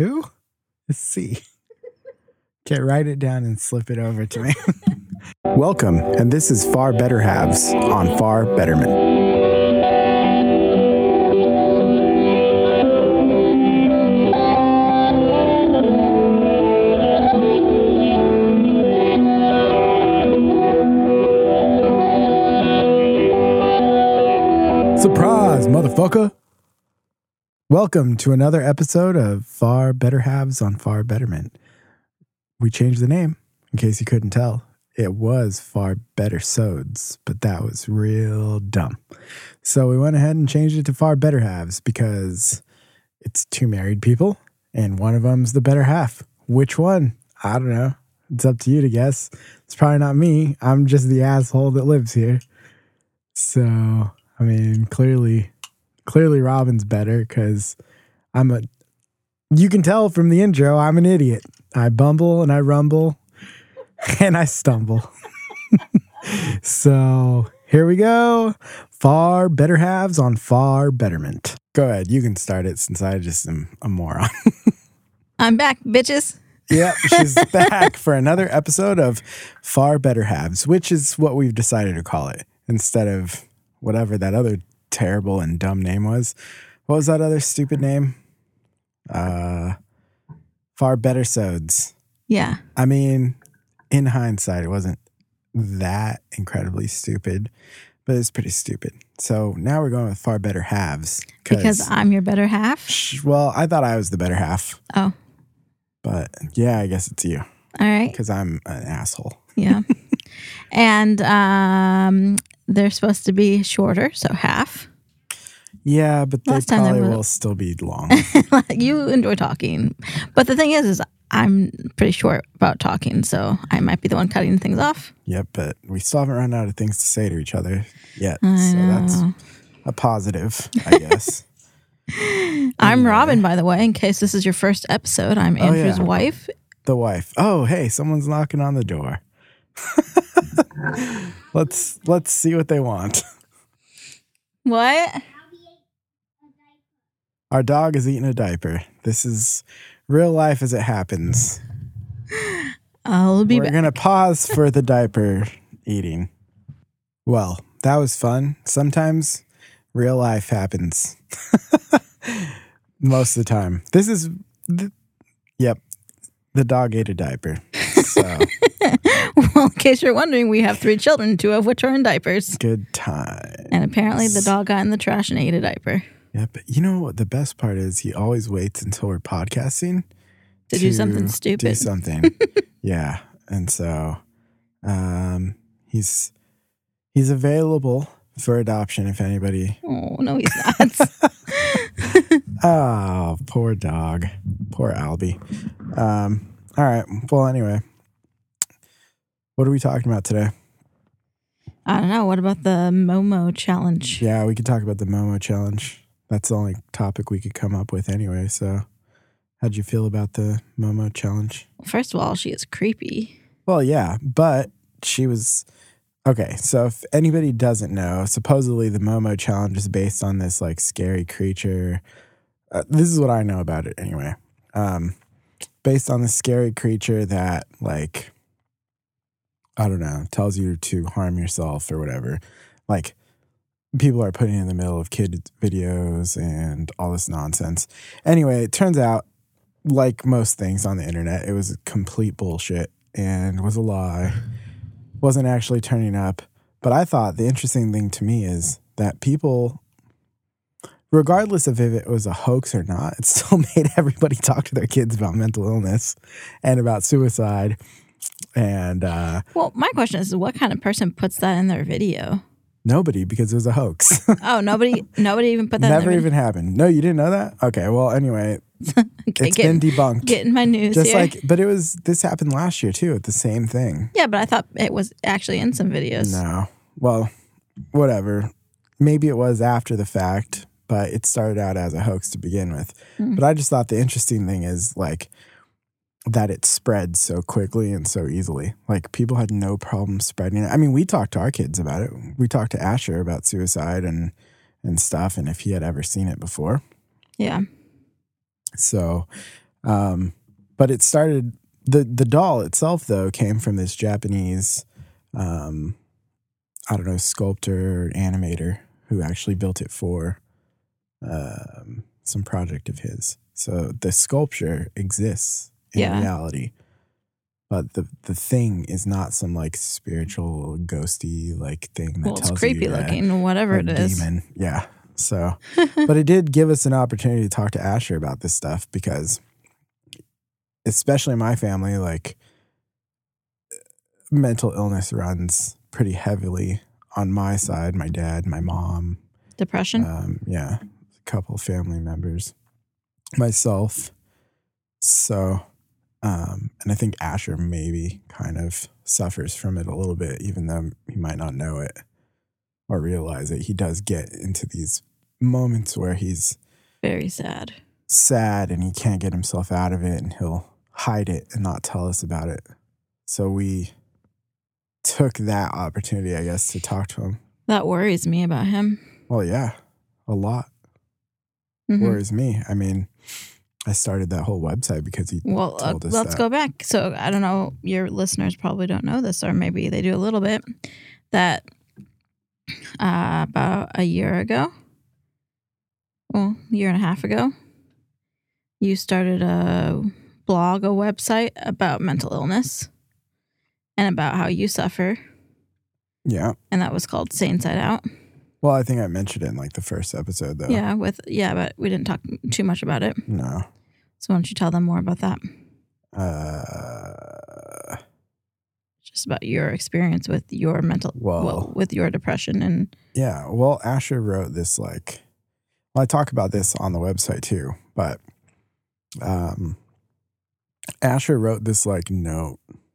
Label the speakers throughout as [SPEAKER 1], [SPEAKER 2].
[SPEAKER 1] Who? It's C. Okay, write it down and slip it over to me. Welcome, and this is Far Better Halves on Far Betterment. Surprise, motherfucker! Welcome to another episode of Far Better Halves on Far Betterment. We changed the name, in case you couldn't tell. It was Far Better Sods, but that was real dumb. So we went ahead and changed it to Far Better Halves because it's two married people, and one of them's the better half. Which one? I don't know. It's up to you to guess. It's probably not me. I'm just the asshole that lives here. So, I mean, clearly Robin's better because you can tell from the intro, I'm an idiot. I bumble and I rumble and I stumble. So here we go. Far Better Halves on Far Betterment. Go ahead. You can start it since I just am a moron.
[SPEAKER 2] I'm back, bitches.
[SPEAKER 1] Yep, she's back for another episode of Far Better Halves, which is what we've decided to call it instead of whatever that other terrible and dumb name was. What was that other stupid name? Far Better Sods.
[SPEAKER 2] Yeah.
[SPEAKER 1] I mean, in hindsight, it wasn't that incredibly stupid, but it's pretty stupid. So now we're going with Far Better Halves.
[SPEAKER 2] Because I'm your better half?
[SPEAKER 1] Well, I thought I was the better half.
[SPEAKER 2] Oh.
[SPEAKER 1] But yeah, I guess it's you.
[SPEAKER 2] All right.
[SPEAKER 1] Because I'm an asshole.
[SPEAKER 2] Yeah. And they're supposed to be shorter, so half.
[SPEAKER 1] Yeah, but they
[SPEAKER 2] Last time
[SPEAKER 1] probably
[SPEAKER 2] they
[SPEAKER 1] will still be long.
[SPEAKER 2] You enjoy talking. But the thing is I'm pretty short about talking, so I might be the one cutting things off.
[SPEAKER 1] Yep, but we still haven't run out of things to say to each other yet.
[SPEAKER 2] I
[SPEAKER 1] So
[SPEAKER 2] know.
[SPEAKER 1] that's a positive, I guess.
[SPEAKER 2] I'm Robin, by the way, in case this is your first episode. I'm Andrew's wife.
[SPEAKER 1] The wife. Oh, hey, someone's knocking on the door. Let's see what they want.
[SPEAKER 2] What?
[SPEAKER 1] Our dog is eating a diaper. This is real life as it happens.
[SPEAKER 2] I'll be
[SPEAKER 1] We're
[SPEAKER 2] back.
[SPEAKER 1] going to pause for the diaper eating. Well, that was fun. Sometimes real life happens. Most of the time. This is, yep, the dog ate a diaper. So
[SPEAKER 2] Well, in case you're wondering, we have 3 children, 2 of which are in diapers.
[SPEAKER 1] good time.
[SPEAKER 2] And apparently the dog got in the trash and ate a diaper.
[SPEAKER 1] Yeah, but you know what the best part is? He always waits until we're podcasting
[SPEAKER 2] To do something stupid.
[SPEAKER 1] Do something. Yeah. And so he's available for adoption if anybody.
[SPEAKER 2] Oh, no, he's not.
[SPEAKER 1] Oh, poor dog. Poor Albie. All right. Well, anyway. What are we talking about today?
[SPEAKER 2] I don't know. What about the Momo challenge?
[SPEAKER 1] Yeah, we could talk about the Momo challenge. That's the only topic we could come up with anyway. So how'd you feel about the Momo challenge?
[SPEAKER 2] First of all, she is creepy.
[SPEAKER 1] Well, yeah, but she was... Okay, so if anybody doesn't know, supposedly the Momo challenge is based on this, like, scary creature. This is what I know about it anyway. Based on this scary creature that, like, I don't know, tells you to harm yourself or whatever. Like, people are putting it in the middle of kid videos and all this nonsense. Anyway, it turns out, like most things on the internet, it was complete bullshit and was a lie. Wasn't actually turning up. But I thought the interesting thing to me is that people, regardless of if it was a hoax or not, it still made everybody talk to their kids about mental illness and about suicide. And
[SPEAKER 2] Well, my question is, what kind of person puts that in their video?
[SPEAKER 1] nobody, because it was a hoax.
[SPEAKER 2] Oh, nobody even put that in
[SPEAKER 1] Never
[SPEAKER 2] their
[SPEAKER 1] even happened. No, you didn't know that? Okay, well, anyway,
[SPEAKER 2] Okay,
[SPEAKER 1] it's been debunked.
[SPEAKER 2] Getting my news
[SPEAKER 1] Just
[SPEAKER 2] here.
[SPEAKER 1] but this happened last year too, at the same thing.
[SPEAKER 2] Yeah, but I thought it was actually in some videos.
[SPEAKER 1] No. Well, whatever. Maybe it was after the fact, but it started out as a hoax to begin with. But I just thought the interesting thing is, like, that it spread so quickly and so easily. Like, people had no problem spreading it. I mean, we talked to our kids about it. We talked to Asher about suicide and stuff, and if he had ever seen it before.
[SPEAKER 2] Yeah.
[SPEAKER 1] So But it started, the doll itself, though, came from this Japanese, I don't know, sculptor or animator who actually built it for some project of his. So the sculpture exists in
[SPEAKER 2] Yeah.
[SPEAKER 1] reality. But the thing is not some like spiritual ghosty like thing that
[SPEAKER 2] Well, it's
[SPEAKER 1] tells
[SPEAKER 2] creepy
[SPEAKER 1] you
[SPEAKER 2] looking, whatever
[SPEAKER 1] a
[SPEAKER 2] it is.
[SPEAKER 1] demon. Yeah. So, but it did give us an opportunity to talk to Asher about this stuff because, especially in my family, like mental illness runs pretty heavily on my side. My dad, my mom,
[SPEAKER 2] Depression?
[SPEAKER 1] yeah, a couple of family members, myself. So, and I think Asher maybe kind of suffers from it a little bit, even though he might not know it or realize it. He does get into these moments where he's
[SPEAKER 2] Very sad.
[SPEAKER 1] and he can't get himself out of it and he'll hide it and not tell us about it. So we took that opportunity, I guess, to talk to him.
[SPEAKER 2] That worries me about him.
[SPEAKER 1] Well, yeah, a lot
[SPEAKER 2] Mhm.
[SPEAKER 1] worries me. I mean, I started that whole website because he
[SPEAKER 2] Well,
[SPEAKER 1] told us
[SPEAKER 2] let's
[SPEAKER 1] that.
[SPEAKER 2] go back. So I don't know, your listeners probably don't know this, or maybe they do a little bit, that about a year ago, well, a year and a half ago, you started a blog, a website about mental illness and about how you suffer.
[SPEAKER 1] Yeah.
[SPEAKER 2] And that was called Sane Side Out.
[SPEAKER 1] Well, I think I mentioned it in like the first episode, though.
[SPEAKER 2] Yeah, but we didn't talk too much about it.
[SPEAKER 1] No.
[SPEAKER 2] So why don't you tell them more about that? Just about your experience with your with your depression and
[SPEAKER 1] yeah. Well, Asher wrote this like, well, I talk about this on the website too, but Asher wrote this like note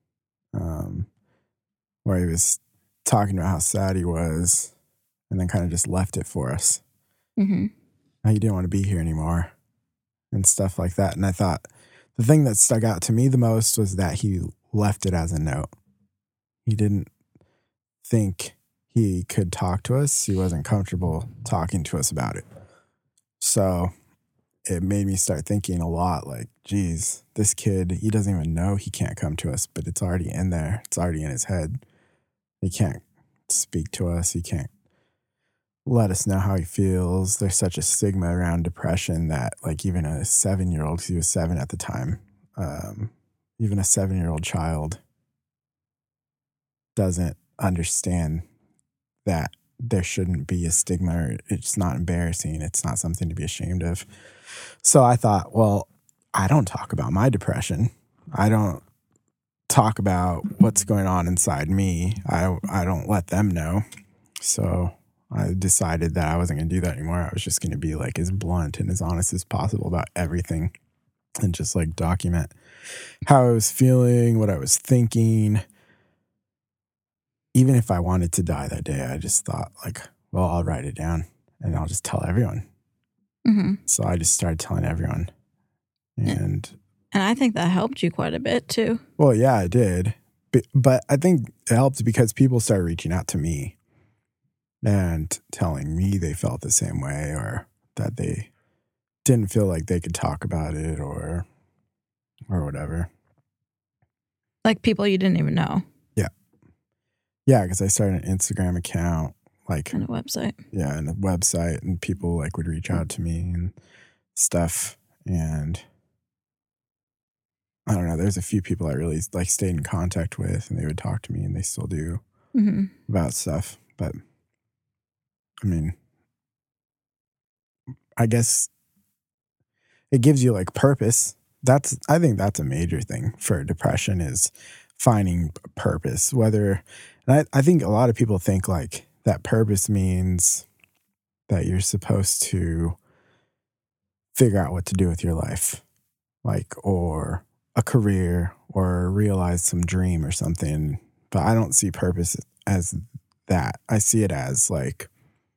[SPEAKER 1] where he was talking about how sad he was and then kind of just left it for us.
[SPEAKER 2] mm-hmm.
[SPEAKER 1] How he didn't want to be here anymore and stuff like that. And I thought the thing that stuck out to me the most was that he left it as a note. He didn't think he could talk to us. He wasn't comfortable talking to us about it. So it made me start thinking a lot like, geez, this kid, he doesn't even know he can't come to us, but it's already in there. It's already in his head. He can't speak to us. He can't let us know how he feels. There's such a stigma around depression that like even a 7-year-old, 'cause he was 7 at the time, even a 7-year-old child doesn't understand that there shouldn't be a stigma or it's not embarrassing. It's not something to be ashamed of. So I thought, well, I don't talk about my depression. I don't talk about what's going on inside me. I don't let them know. So I decided that I wasn't going to do that anymore. I was just going to be like as blunt and as honest as possible about everything and just like document how I was feeling, what I was thinking. Even if I wanted to die that day, I just thought like, well, I'll write it down and I'll just tell everyone.
[SPEAKER 2] Mm-hmm.
[SPEAKER 1] So I just started telling everyone. And
[SPEAKER 2] I think that helped you quite a bit too.
[SPEAKER 1] Well, yeah, I did. But I think it helped because people started reaching out to me and telling me they felt the same way or that they didn't feel like they could talk about it or whatever.
[SPEAKER 2] Like people you didn't even know.
[SPEAKER 1] Yeah. Yeah, because I started an Instagram account, like
[SPEAKER 2] and a website.
[SPEAKER 1] Yeah, and a website, and people like would reach out to me and stuff. And I don't know, there's a few people I really like stayed in contact with, and they would talk to me, and they still do about stuff. But I mean, I guess it gives you like purpose. I think that's a major thing for depression is finding purpose. And I think a lot of people think like that purpose means that you're supposed to figure out what to do with your life, like, or a career or realize some dream or something. But I don't see purpose as that. I see it as like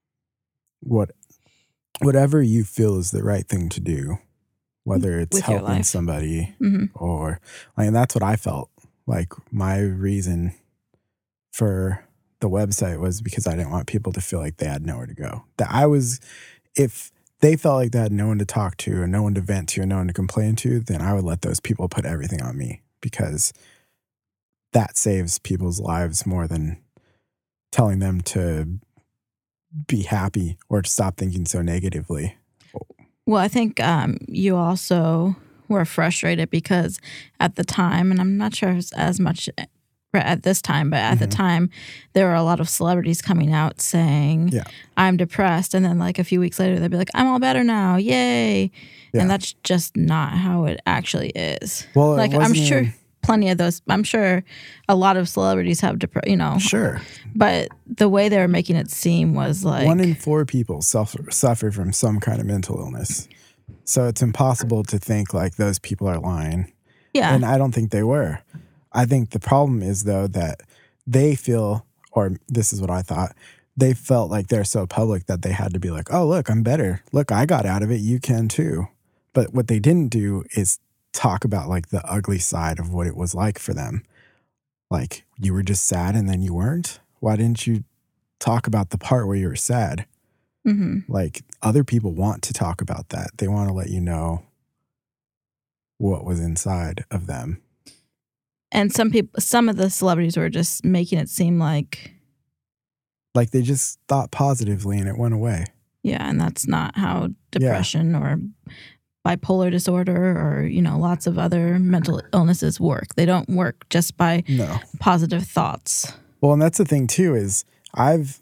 [SPEAKER 1] whatever you feel is the right thing to do, whether it's helping somebody or like, that's what I felt. Like my reason for the website was because I didn't want people to feel like they had nowhere to go. That if they felt like they had no one to talk to and no one to vent to and no one to complain to, then I would let those people put everything on me, because that saves people's lives more than telling them to be happy or to stop thinking so negatively.
[SPEAKER 2] Well, I think you also were frustrated because at the time, and I'm not sure if it's as much at this time, but at the time, there were a lot of celebrities coming out saying, I'm depressed. And then like a few weeks later, they'd be like, I'm all better now. Yay. Yeah. And that's just not how it actually is.
[SPEAKER 1] Well,
[SPEAKER 2] like, I'm sure plenty of those, I'm sure a lot of celebrities have depression,
[SPEAKER 1] Sure.
[SPEAKER 2] But the way they were making it seem was like
[SPEAKER 1] 1 in 4 people suffer from some kind of mental illness. So it's impossible to think like those people are lying.
[SPEAKER 2] Yeah.
[SPEAKER 1] And I don't think they were. I think the problem is, though, that they feel, or this is what I thought, they felt like they're so public that they had to be like, oh, look, I'm better. Look, I got out of it. You can too. But what they didn't do is talk about like the ugly side of what it was like for them. Like, you were just sad and then you weren't? Why didn't you talk about the part where you were sad? Like, other people want to talk about that. They want to let you know what was inside of them.
[SPEAKER 2] And some of the celebrities were just making it seem like
[SPEAKER 1] they just thought positively and it went away.
[SPEAKER 2] Yeah, and that's not how depression or bipolar disorder or, lots of other mental illnesses work. They don't work just by positive thoughts.
[SPEAKER 1] Well, and that's the thing too, is I've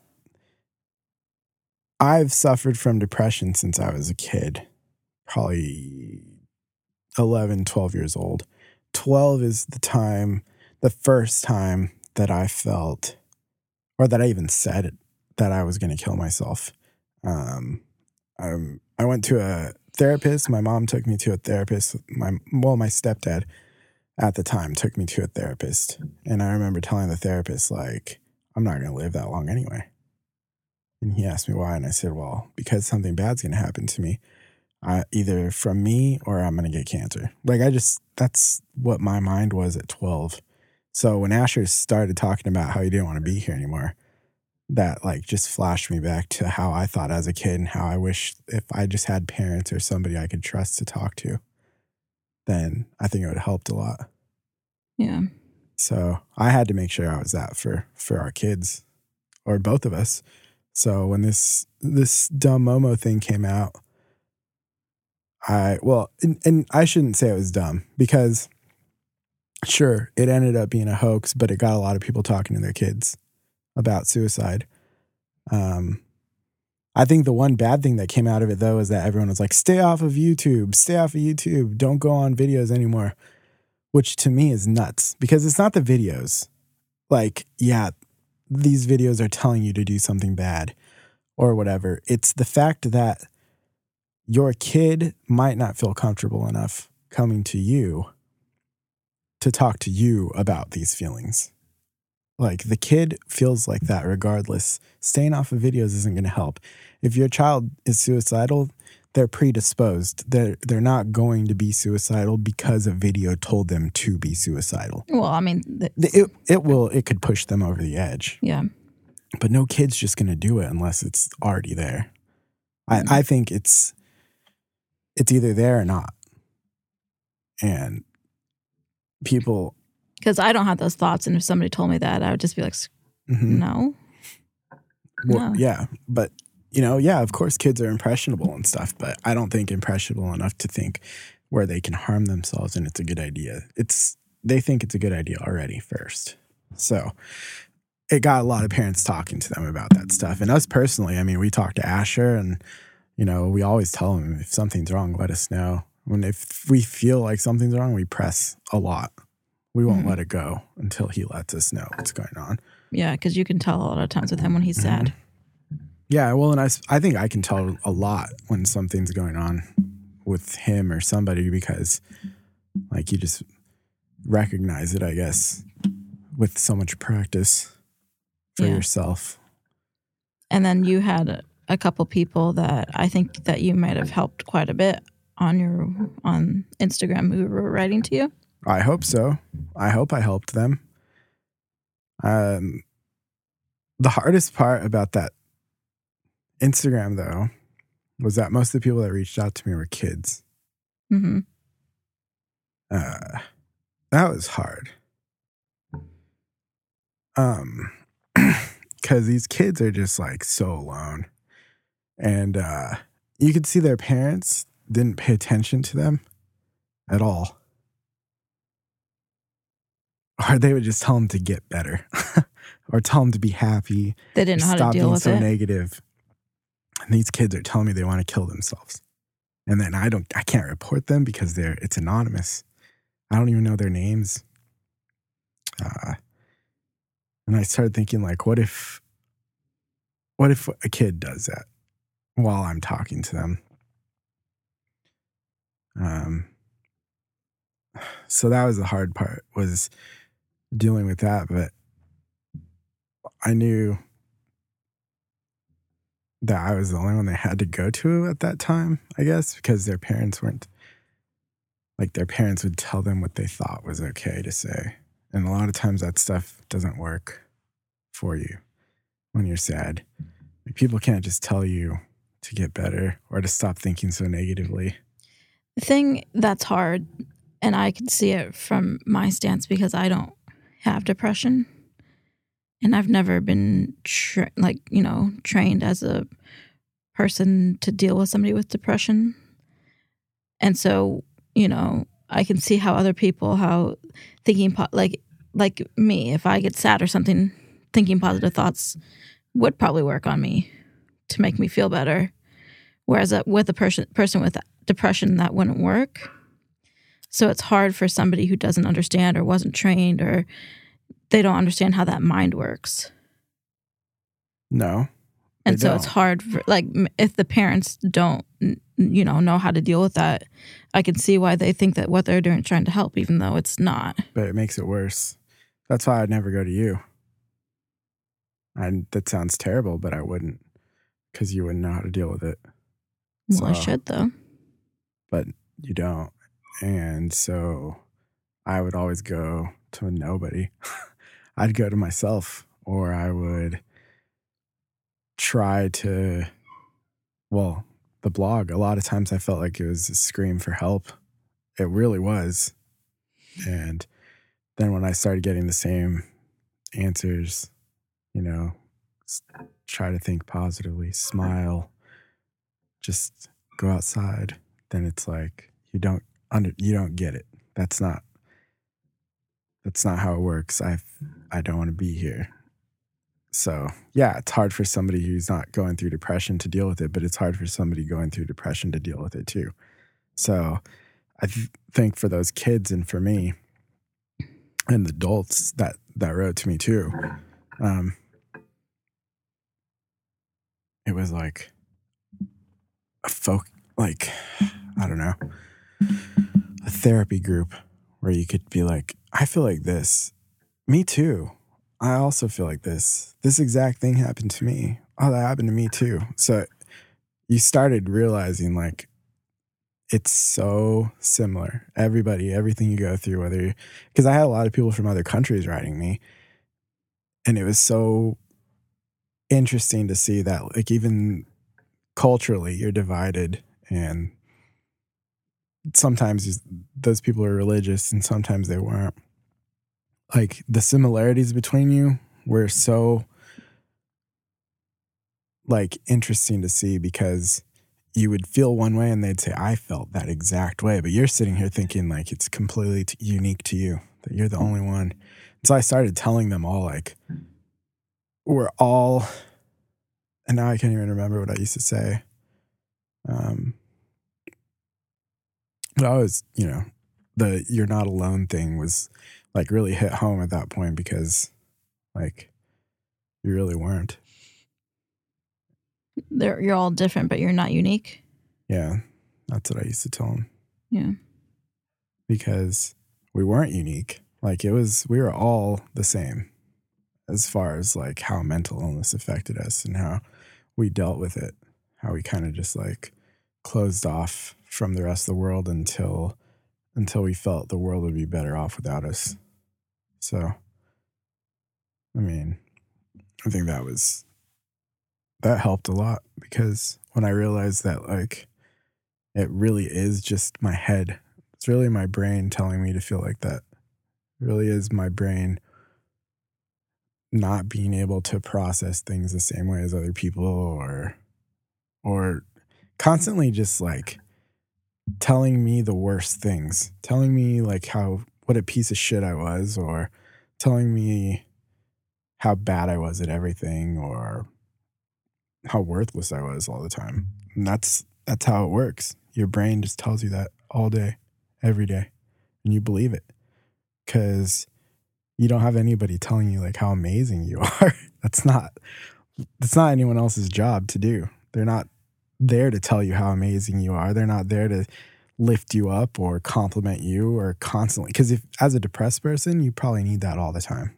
[SPEAKER 1] suffered from depression since I was a kid, probably 11, 12 years old. 12 is the first time that I felt, or that I even said that I was going to kill myself. I went to a therapist. My mom took me to a therapist. My stepdad at the time took me to a therapist. And I remember telling the therapist, like, I'm not going to live that long anyway. And he asked me why. And I said, well, because something bad's going to happen to me. Either from me or I'm going to get cancer. Like, that's what my mind was at 12. So when Asher started talking about how he didn't want to be here anymore, that like just flashed me back to how I thought as a kid and how I wish if I just had parents or somebody I could trust to talk to, then I think it would have helped a lot.
[SPEAKER 2] Yeah.
[SPEAKER 1] So I had to make sure I was that for our kids, or both of us. So when this dumb Momo thing came out, and I shouldn't say it was dumb, because sure, it ended up being a hoax, but it got a lot of people talking to their kids about suicide. I think the one bad thing that came out of it, though, is that everyone was like, stay off of YouTube, don't go on videos anymore, which to me is nuts, because it's not the videos. Like, yeah, these videos are telling you to do something bad or whatever. It's the fact that your kid might not feel comfortable enough coming to you to talk to you about these feelings. Like, the kid feels like that regardless. Staying off of videos isn't going to help. If your child is suicidal, they're predisposed. They're not going to be suicidal because a video told them to be suicidal.
[SPEAKER 2] Well, I mean,
[SPEAKER 1] it could push them over the edge.
[SPEAKER 2] Yeah.
[SPEAKER 1] But no kid's just going to do it unless it's already there. I think it's either there or not. And people...
[SPEAKER 2] Because I don't have those thoughts, and if somebody told me that, I would just be like, no.
[SPEAKER 1] Well, yeah, but, of course kids are impressionable and stuff, but I don't think impressionable enough to think where they can harm themselves and it's a good idea. They think it's a good idea already first. So it got a lot of parents talking to them about that stuff. And us personally, I mean, we talk to Asher and, we always tell him if something's wrong, let us know. If we feel like something's wrong, we press a lot. We won't let it go until he lets us know what's going on.
[SPEAKER 2] Yeah, because you can tell a lot of times with him when he's sad.
[SPEAKER 1] Yeah, well, and I think I can tell a lot when something's going on with him or somebody, because, like, you just recognize it, I guess, with so much practice for yourself.
[SPEAKER 2] And then you had a couple people that I think that you might have helped quite a bit on Instagram who were writing to you.
[SPEAKER 1] I hope so. I hope I helped them. The hardest part about that Instagram, though, was that most of the people that reached out to me were kids.
[SPEAKER 2] Mm-hmm.
[SPEAKER 1] That was hard. Because these kids are just like so alone. And you could see their parents didn't pay attention to them at all. Or they would just tell them to get better or tell them to be happy.
[SPEAKER 2] They didn't know how to deal with
[SPEAKER 1] Stop being
[SPEAKER 2] it.
[SPEAKER 1] so negative. And these kids are telling me they want to kill themselves. And then I can't report them because it's anonymous. I don't even know their names. And I started thinking, like, what if a kid does that while I'm talking to them? So that was the hard part, was dealing with that. But I knew that I was the only one they had to go to at that time, I guess, because their parents weren't, like, their parents would tell them what they thought was okay to say. And a lot of times that stuff doesn't work for you when you're sad. Like, people can't just tell you to get better or to stop thinking so negatively.
[SPEAKER 2] The thing that's hard, and I can see it from my stance because I don't have depression, and I've never been trained as a person to deal with somebody with depression. And so, I can see how other people, how thinking, like me, if I get sad or something, thinking positive thoughts would probably work on me to make me feel better. Whereas with a person with depression, that wouldn't work. So it's hard for somebody who doesn't understand or wasn't trained or they don't understand how that mind works.
[SPEAKER 1] No.
[SPEAKER 2] And so it's hard for, like, if the parents don't, know how to deal with that, I can see why they think that what they're doing is trying to help, even though it's not.
[SPEAKER 1] But it makes it worse. That's why I'd never go to you. That sounds terrible, but I wouldn't, because you wouldn't know how to deal with it.
[SPEAKER 2] Well, I should, though.
[SPEAKER 1] But you don't. And so I would always go to nobody. I'd go to myself, or I would try to, the blog. A lot of times I felt like it was a scream for help. It really was. And then when I started getting the same answers, try to think positively, smile, just go outside, then it's like you don't get it. That's not how it works. I don't want to be here. So, yeah, it's hard for somebody who's not going through depression to deal with it, but it's hard for somebody going through depression to deal with it too. So, I think for those kids and for me and the adults that wrote to me too, it was like a a therapy group where you could be like, I feel like this. Me too. I also feel like this. This exact thing happened to me. Oh, that happened to me too. So you started realizing, like, it's so similar. Everything you go through, because I had a lot of people from other countries writing me, and it was so interesting to see that, like, even culturally you're divided, and sometimes those people are religious and sometimes they weren't. Like, the similarities between you were so, like, interesting to see, because you would feel one way and they'd say, I felt that exact way. But you're sitting here thinking like it's completely unique to you, that you're the only one. So I started telling them all, like, we're all, and now I can't even remember what I used to say. But I was, the you're not alone thing was like really hit home at that point, because like you really weren't.
[SPEAKER 2] You're all different, but you're not unique.
[SPEAKER 1] Yeah, that's what I used to tell them.
[SPEAKER 2] Yeah.
[SPEAKER 1] Because we weren't unique. Like, we were all the same as far as like how mental illness affected us and how we dealt with it, how we kind of just like closed off from the rest of the world until we felt the world would be better off without us. So, I mean, I think that helped a lot, because when I realized that like it really is just my head. It's really my brain telling me to feel like that. It really is my brain not being able to process things the same way as other people, or constantly just like telling me the worst things, telling me like what a piece of shit I was, or telling me how bad I was at everything, or how worthless I was all the time. And that's how it works. Your brain just tells you that all day, every day, and you believe it because you don't have anybody telling you like how amazing you are. That's not anyone else's job to do. They're not there to tell you how amazing you are. They're not there to lift you up or compliment you or constantly, because if as a depressed person, you probably need that all the time.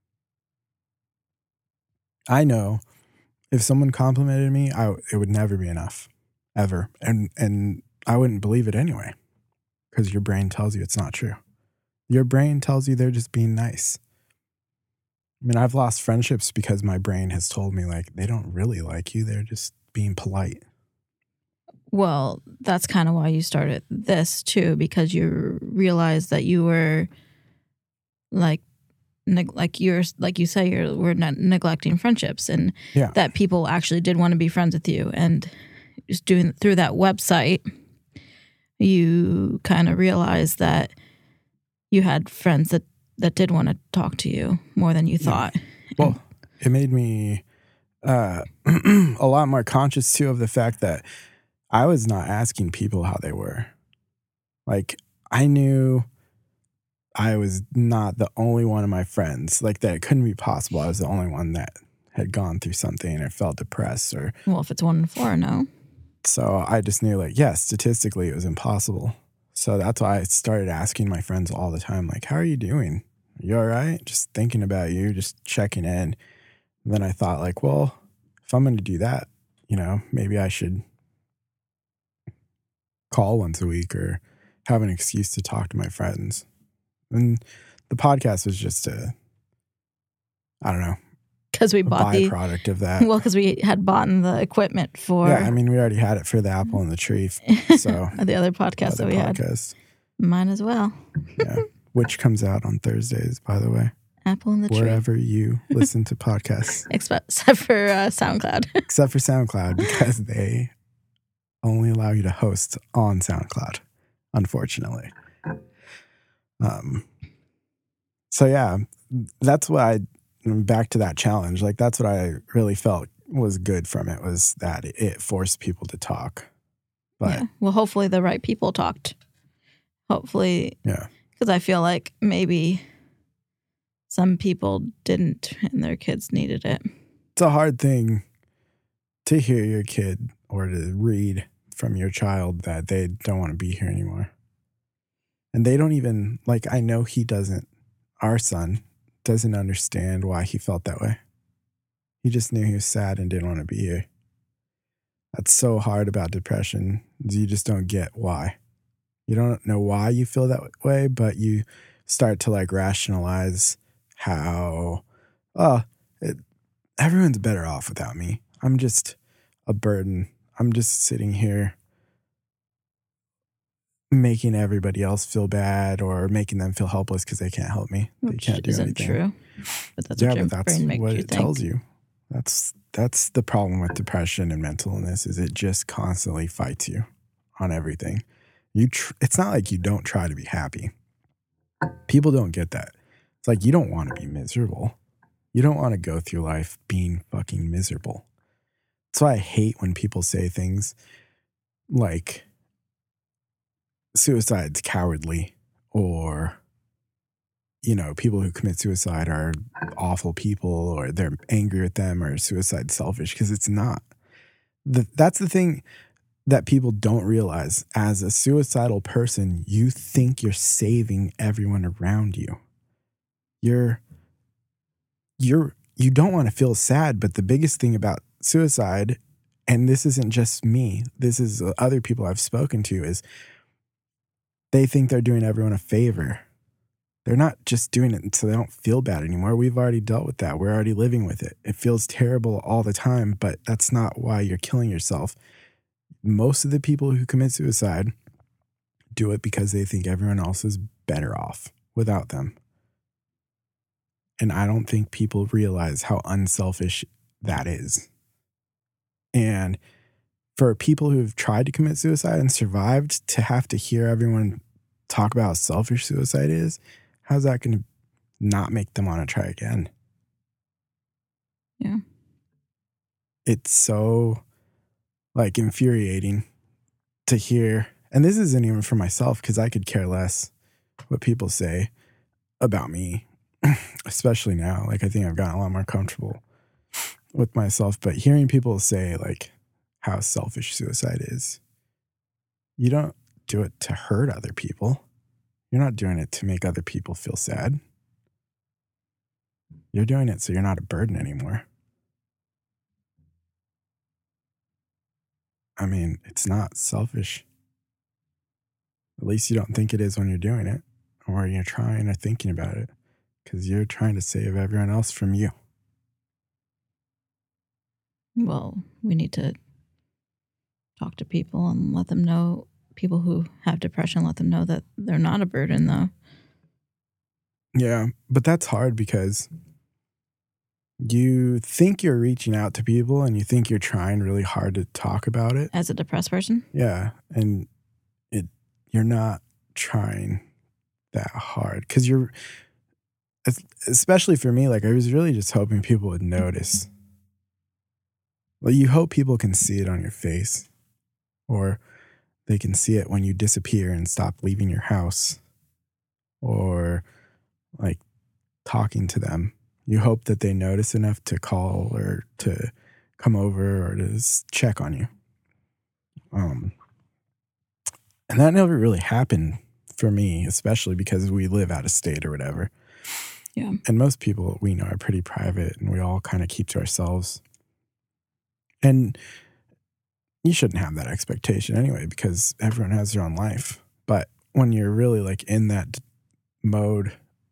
[SPEAKER 1] I know if someone complimented me, it would never be enough, ever. And I wouldn't believe it anyway, because your brain tells you it's not true. Your brain tells you they're just being nice. I mean, I've lost friendships because my brain has told me, like, they don't really like you. They're just being polite.
[SPEAKER 2] Well, that's kind of why you started this, too, because you realized that you were, like you say, we're not neglecting friendships, and that people actually did want to be friends with you. And just doing through that website, you kind of realized that you had friends that did want to talk to you more than you thought.
[SPEAKER 1] Well, it made me a lot more conscious, too, of the fact that I was not asking people how they were. Like, I knew I was not the only one of my friends. Like, that it couldn't be possible. I was the only one that had gone through something or felt depressed. Or
[SPEAKER 2] well, if it's 1 in 4, no.
[SPEAKER 1] So I just knew, like, yes, statistically, it was impossible. So that's why I started asking my friends all the time, like, how are you doing? Are you all right? Just thinking about you, just checking in. And then I thought, like, well, if I'm going to do that, maybe I should call once a week or have an excuse to talk to my friends. And the podcast was just
[SPEAKER 2] because we bought the
[SPEAKER 1] byproduct of that.
[SPEAKER 2] Well, because we had bought the equipment for.
[SPEAKER 1] Yeah, I mean, we already had it for the Apple and the Tree. So
[SPEAKER 2] the other podcast that we had. Mine as well.
[SPEAKER 1] Yeah, which comes out on Thursdays, by the way.
[SPEAKER 2] Apple and the Tree.
[SPEAKER 1] Wherever you listen to podcasts.
[SPEAKER 2] Except for SoundCloud.
[SPEAKER 1] Except for SoundCloud, because they only allow you to host on SoundCloud, unfortunately. So yeah, that's what back to that challenge. Like, that's what I really felt was good from it, was that it forced people to talk. But
[SPEAKER 2] yeah. Well, hopefully the right people talked. Hopefully.
[SPEAKER 1] Yeah.
[SPEAKER 2] Because I feel like maybe some people didn't and their kids needed it.
[SPEAKER 1] It's a hard thing to hear your kid or to read from your child that they don't want to be here anymore. And they don't even, like, I know our son doesn't understand why he felt that way. He just knew he was sad and didn't want to be here. That's so hard about depression. You just don't get why. You don't know why you feel that way, but you start to like rationalize how, everyone's better off without me. I'm just a burden. I'm just sitting here making everybody else feel bad or making them feel helpless because they can't help me. They can't do anything.
[SPEAKER 2] True. But that's what your brain makes you think.
[SPEAKER 1] Tells you. That's the problem with depression and mental illness, is it just constantly fights you on everything. It's not like you don't try to be happy. People don't get that. It's like you don't want to be miserable. You don't want to go through life being fucking miserable. That's why I hate when people say things like suicide's cowardly, or people who commit suicide are awful people, or they're angry at them, or suicide's selfish, because it's not. That's the thing that people don't realize. As a suicidal person, you think you're saving everyone around you. You don't want to feel sad, but the biggest thing about suicide, and this isn't just me, this is other people I've spoken to, is they think they're doing everyone a favor. They're not just doing it so they don't feel bad anymore. We've already dealt with that. We're already living with it. It feels terrible all the time, but that's not why you're killing yourself. Most of the people who commit suicide do it because they think everyone else is better off without them. And I don't think people realize how unselfish that is. And for people who've tried to commit suicide and survived to have to hear everyone talk about how selfish suicide is, how's that going to not make them want to try again?
[SPEAKER 2] Yeah.
[SPEAKER 1] It's so like infuriating to hear. And this isn't even for myself because I could care less what people say about me, especially now. Like I think I've gotten a lot more comfortable with myself, but hearing people say like how selfish suicide is, you don't do it to hurt other people. You're not doing it to make other people feel sad. You're doing it so you're not a burden anymore. I mean, it's not selfish. At least you don't think it is when you're doing it or you're trying or thinking about it, because you're trying to save everyone else from you.
[SPEAKER 2] Well, we need to talk to people and let them know, people who have depression, let them know that they're not a burden, though.
[SPEAKER 1] Yeah, but that's hard because you think you're reaching out to people and you think you're trying really hard to talk about it.
[SPEAKER 2] As a depressed person?
[SPEAKER 1] Yeah, and you're not trying that hard because you're, especially for me, like I was really just hoping people would notice. Like you hope people can see it on your face, or they can see it when you disappear and stop leaving your house, or like talking to them. You hope that they notice enough to call or to come over or to check on you. And that never really happened for me, especially because we live out of state or whatever.
[SPEAKER 2] Yeah.
[SPEAKER 1] And most people we know are pretty private and we all kind of keep to ourselves. And you shouldn't have that expectation anyway, because everyone has their own life. But when you're really like in that mode,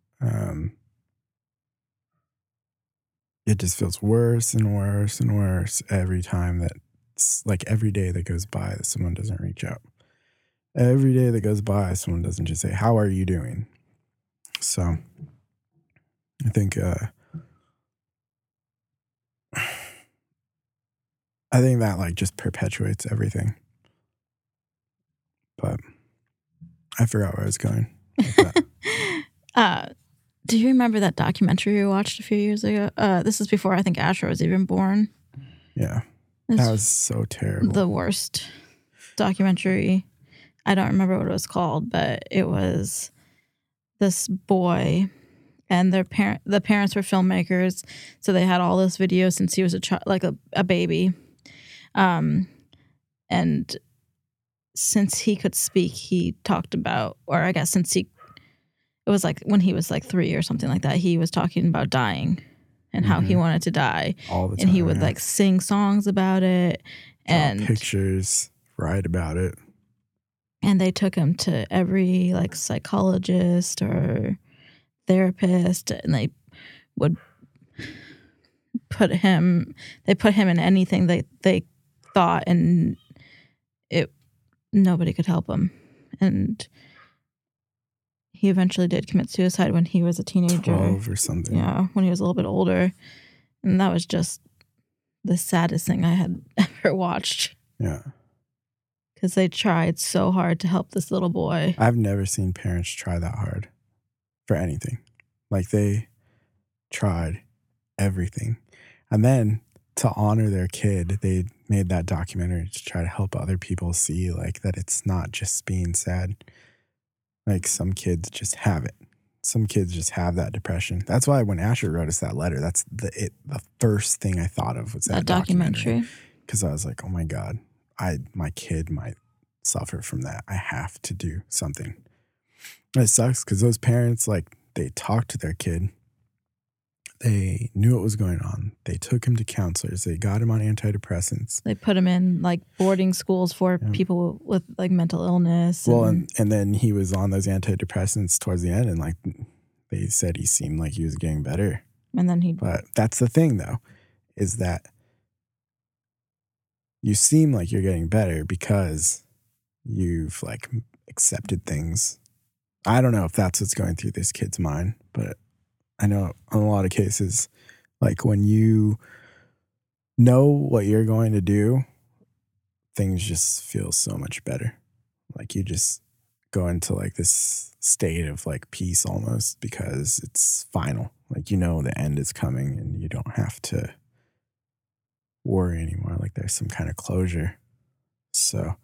[SPEAKER 1] it just feels worse and worse and worse every time that's like every day that goes by that someone doesn't reach out. Every day that goes by, someone doesn't just say, "How are you doing?" So I think that like just perpetuates everything. But I forgot where I was going with that.
[SPEAKER 2] Do you remember that documentary we watched a few years ago? This is before I think Asher was even born.
[SPEAKER 1] Yeah. That was so terrible.
[SPEAKER 2] The worst documentary. I don't remember what it was called, but it was this boy and the parents were filmmakers. So they had all this video since he was a baby. And since he could speak, he talked about, or I guess it was like when he was like 3 or something like that, he was talking about dying and how he wanted to die.
[SPEAKER 1] All the time.
[SPEAKER 2] And he would like sing songs about it. And
[SPEAKER 1] draw pictures, write about it.
[SPEAKER 2] And they took him to every like psychologist or therapist, and they would put him in anything they thought, and nobody could help him. And he eventually did commit suicide when he was a teenager.
[SPEAKER 1] 12 or something.
[SPEAKER 2] Yeah, when he was a little bit older. And that was just the saddest thing I had ever watched.
[SPEAKER 1] Yeah.
[SPEAKER 2] Because they tried so hard to help this little boy.
[SPEAKER 1] I've never seen parents try that hard for anything. Like they tried everything. And then to honor their kid, they made that documentary to try to help other people see like that it's not just being sad. Like some kids just have it. Some kids just have that depression. That's why when Asher wrote us that letter, that's the first thing I thought of was that documentary. Because I was like, oh my God, my kid might suffer from that. I have to do something. And it sucks because those parents, like, they talked to their kid. They knew what was going on. They took him to counselors. They got him on antidepressants.
[SPEAKER 2] They put him in like boarding schools for people with like mental illness.
[SPEAKER 1] Well, and then he was on those antidepressants towards the end, and like they said he seemed like he was getting better.
[SPEAKER 2] And then
[SPEAKER 1] But that's the thing though, is that you seem like you're getting better because you've like accepted things. I don't know if that's what's going through this kid's mind, but I know in a lot of cases, like when you know what you're going to do, things just feel so much better. Like you just go into like this state of like peace almost because it's final. Like you know the end is coming and you don't have to worry anymore. Like there's some kind of closure. So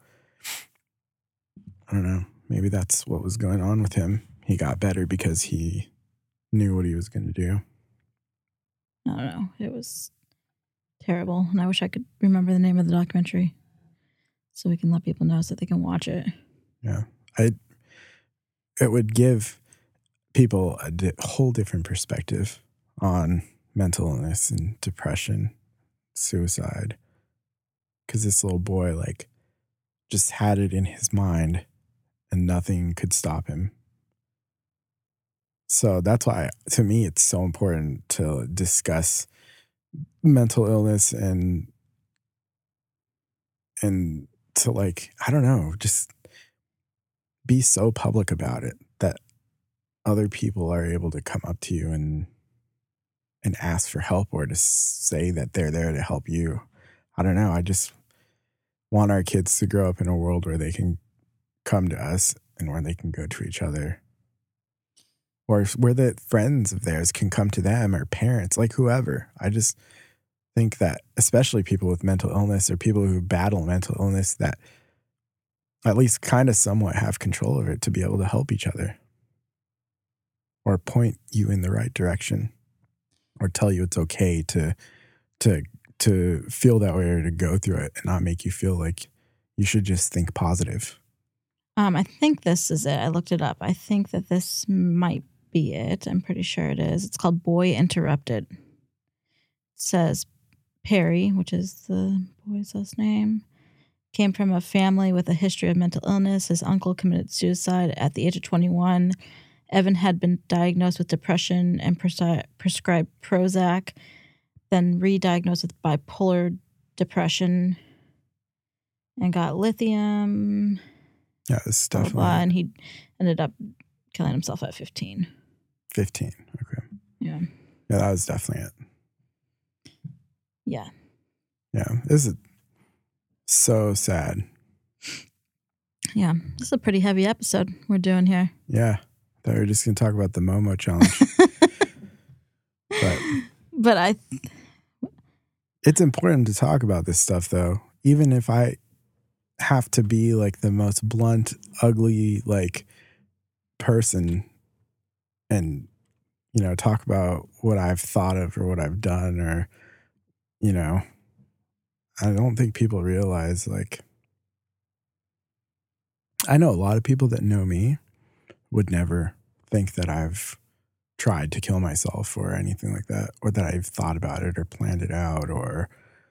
[SPEAKER 1] I don't know. Maybe that's what was going on with him. He got better because he knew what he was going to do.
[SPEAKER 2] I don't know. It was terrible. And I wish I could remember the name of the documentary so we can let people know so they can watch it.
[SPEAKER 1] Yeah. It would give people a whole different perspective on mental illness and depression, suicide. Because this little boy, like, just had it in his mind and nothing could stop him. So that's why, to me, it's so important to discuss mental illness and to, like, I don't know, just be so public about it that other people are able to come up to you and ask for help or to say that they're there to help you. I don't know. I just want our kids to grow up in a world where they can come to us and where they can go to each other. Or where the friends of theirs can come to them or parents, like whoever. I just think that especially people with mental illness or people who battle mental illness that at least kind of somewhat have control of it to be able to help each other or point you in the right direction or tell you it's okay to feel that way or to go through it and not make you feel like you should just think positive.
[SPEAKER 2] I think this is it. I looked it up. I think that this might be it. I'm pretty sure it is. It's called Boy Interrupted. It says Perry, which is the boy's last name, came from a family with a history of mental illness. His uncle committed suicide at the age of 21. Evan had been diagnosed with depression and prescribed Prozac, then re-diagnosed with bipolar depression and got lithium.
[SPEAKER 1] Yeah, it's definitely.
[SPEAKER 2] Blah, blah, and he ended up killing himself at 15.
[SPEAKER 1] 15, okay.
[SPEAKER 2] Yeah.
[SPEAKER 1] Yeah, that was definitely it.
[SPEAKER 2] Yeah.
[SPEAKER 1] Yeah, this is so sad.
[SPEAKER 2] Yeah, this is a pretty heavy episode we're doing here.
[SPEAKER 1] Yeah, thought we were just going to talk about the Momo challenge.
[SPEAKER 2] But
[SPEAKER 1] it's important to talk about this stuff, though. Even if I have to be like the most blunt, ugly, like person and, you know, talk about what I've thought of or what I've done or, you know, I don't think people realize, like, I know a lot of people that know me would never think that I've tried to kill myself or anything like that, or that I've thought about it or planned it out or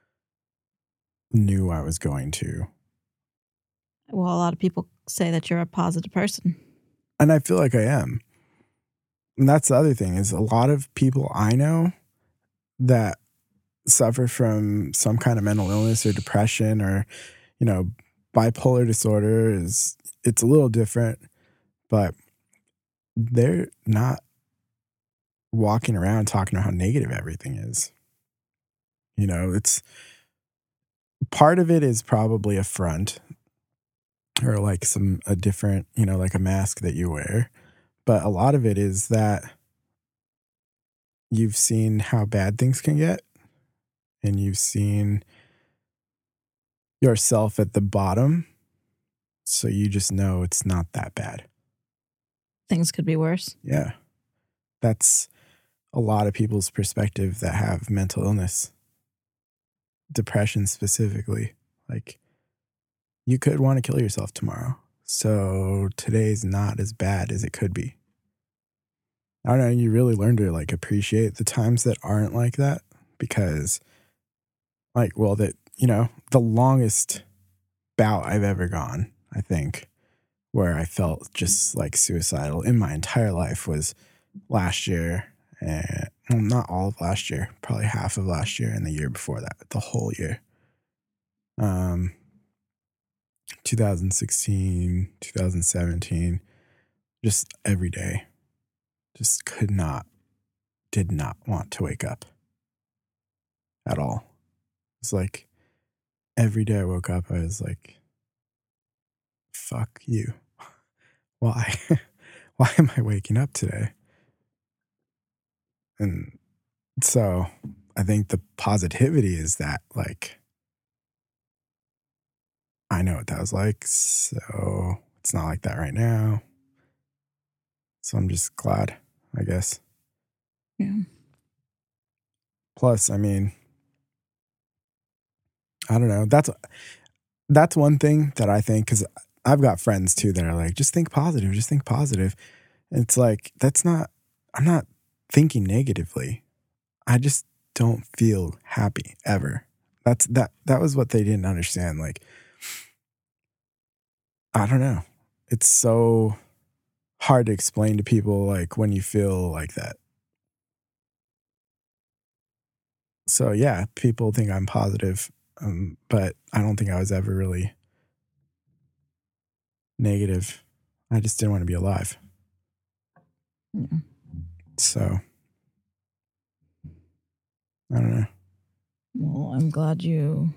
[SPEAKER 1] knew I was going to.
[SPEAKER 2] Well, a lot of people say that you're a positive person.
[SPEAKER 1] And I feel like I am. And that's the other thing is a lot of people I know that suffer from some kind of mental illness or depression or, you know, bipolar disorder it's a little different, but they're not walking around talking about how negative everything is. You know, it's part of it is probably a front or like a different, you know, like a mask that you wear. But a lot of it is that you've seen how bad things can get and you've seen yourself at the bottom. So you just know it's not that bad.
[SPEAKER 2] Things could be worse.
[SPEAKER 1] Yeah. That's a lot of people's perspective that have mental illness, depression specifically. Like, you could want to kill yourself tomorrow. So today's not as bad as it could be. I don't know. You really learn to like appreciate the times that aren't like that because, like, well, that, you know, the longest bout I've ever gone, I think, where I felt just like suicidal in my entire life was last year. And well, not all of last year, probably half of last year and the year before that, the whole year. Um, 2016, 2017, just every day, just did not want to wake up at all. It's like every day I woke up, I was like, fuck you. Why? Why am I waking up today? And so I think the positivity is that, like, I know what that was like. So it's not like that right now. So I'm just glad, I guess.
[SPEAKER 2] Yeah.
[SPEAKER 1] Plus, I mean, I don't know. That's one thing that I think, because I've got friends too that are like, just think positive, just think positive. And it's like, I'm not thinking negatively. I just don't feel happy ever. That was what they didn't understand. Like, I don't know. It's so hard to explain to people, like, when you feel like that. So yeah, people think I'm positive, but I don't think I was ever really negative. I just didn't want to be alive.
[SPEAKER 2] Yeah.
[SPEAKER 1] So I don't know.
[SPEAKER 2] Well, I'm glad you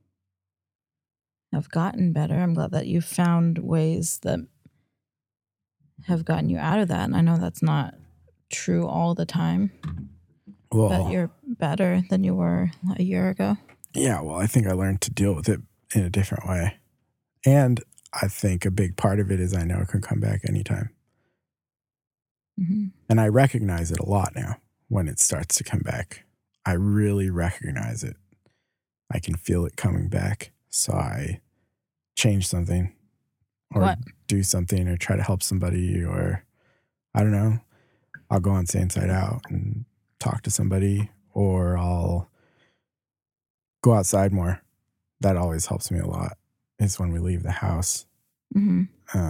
[SPEAKER 2] have gotten better. I'm glad that you found ways that have gotten you out of that. And I know that's not true all the time, but
[SPEAKER 1] Well,
[SPEAKER 2] you're better than you were a year ago.
[SPEAKER 1] yeah, well, I think I learned to deal with it in a different way. And I think a big part of it is I know it can come back anytime.
[SPEAKER 2] Mm-hmm.
[SPEAKER 1] And I recognize it a lot now when it starts to come back. I really recognize it. I can feel it coming back. So I change something or
[SPEAKER 2] What?
[SPEAKER 1] do something or try to help somebody, or I don't know. I'll go on Say Inside Out and talk to somebody, or I'll go outside more. That always helps me a lot. Is when we leave the house.
[SPEAKER 2] Mm-hmm.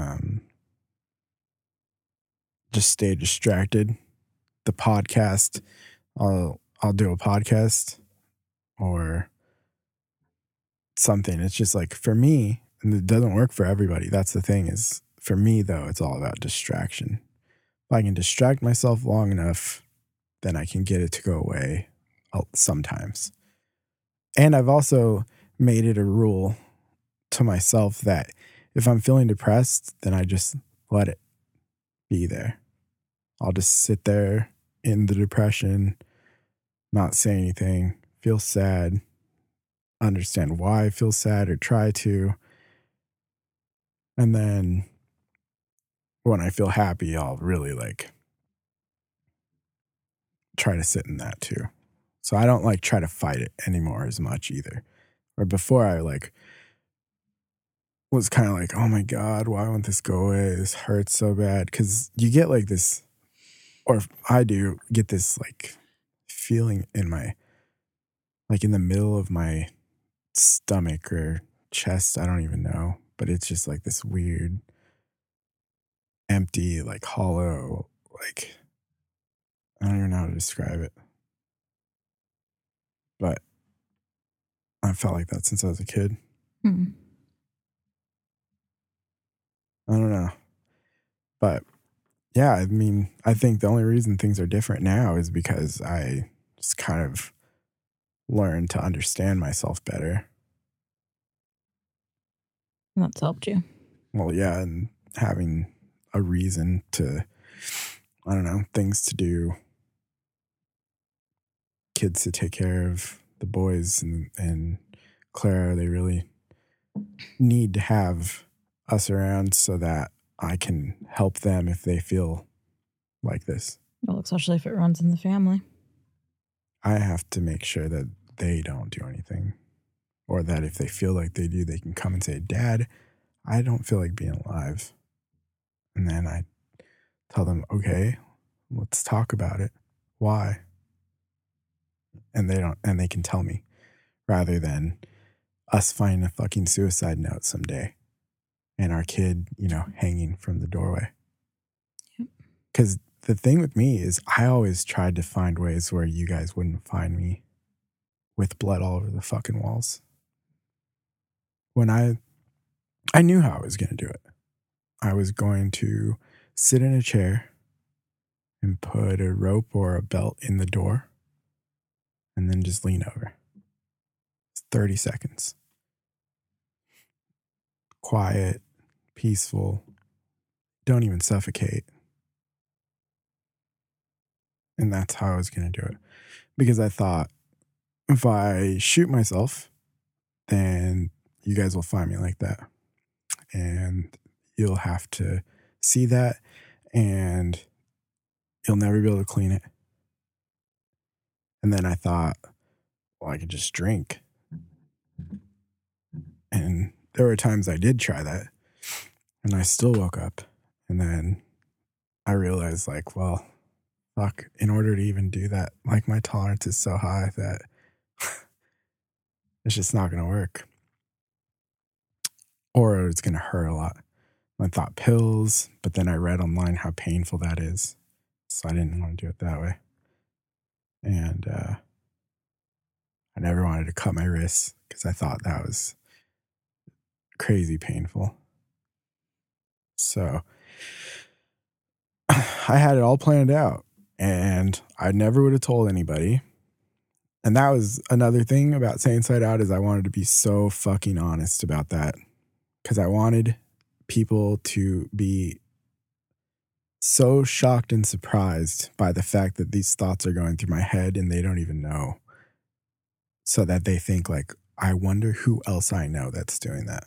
[SPEAKER 1] Just stay distracted. The podcast, I'll do a podcast or something. It's just like, for me, and it doesn't work for everybody. That's the thing, is for me though, it's all about distraction. If I can distract myself long enough, then I can get it to go away sometimes. And I've also made it a rule to myself that if I'm feeling depressed, then I just let it be there. I'll just sit there in the depression, not say anything, feel sad, understand why I feel sad or try to. And then when I feel happy, I'll really like try to sit in that too. So I don't like try to fight it anymore as much either. Or before, I like was kind of like, oh my God, why won't this go away? This hurts so bad. Cause you get like this, or I do get this like feeling in my, like in the middle of my stomach or chest. I don't even know, but it's just like this weird, empty, like hollow, like, I don't even know how to describe it. But I felt like that since I was a kid.
[SPEAKER 2] Mm-hmm.
[SPEAKER 1] I don't know. But yeah, I mean, I think the only reason things are different now is because I just kind of learned to understand myself better.
[SPEAKER 2] That's helped you.
[SPEAKER 1] Well, yeah, and having a reason to, I don't know, things to do, kids to take care of, the boys and Clara, they really need to have us around so that I can help them if they feel like this.
[SPEAKER 2] Well, especially if it runs in the family.
[SPEAKER 1] I have to make sure that they don't do anything, or that if they feel like they do, they can come and say, Dad, I don't feel like being alive. And then I tell them, okay, let's talk about it. Why? And they can tell me, rather than us finding a fucking suicide note someday and our kid, hanging from the doorway. Because the thing with me is I always tried to find ways where you guys wouldn't find me with blood all over the fucking walls. when I knew how I was going to do it. I was going to sit in a chair and put a rope or a belt in the door and then just lean over. It's 30 seconds. Quiet, peaceful, don't even suffocate. And that's how I was going to do it. Because I thought, if I shoot myself, then you guys will find me like that. And you'll have to see that, and you'll never be able to clean it. And then I thought, well, I could just drink. And there were times I did try that, and I still woke up. And then I realized, like, well, fuck, in order to even do that, like, my tolerance is so high that it's just not going to work. Or it's going to hurt a lot. I thought pills, but then I read online how painful that is. So I didn't want to do it that way. And I never wanted to cut my wrists because I thought that was crazy painful. So I had it all planned out, and I never would have told anybody. And that was another thing about Say Inside Out, is I wanted to be so fucking honest about that, because I wanted people to be so shocked and surprised by the fact that these thoughts are going through my head and they don't even know, so that they think, like, I wonder who else I know that's doing that.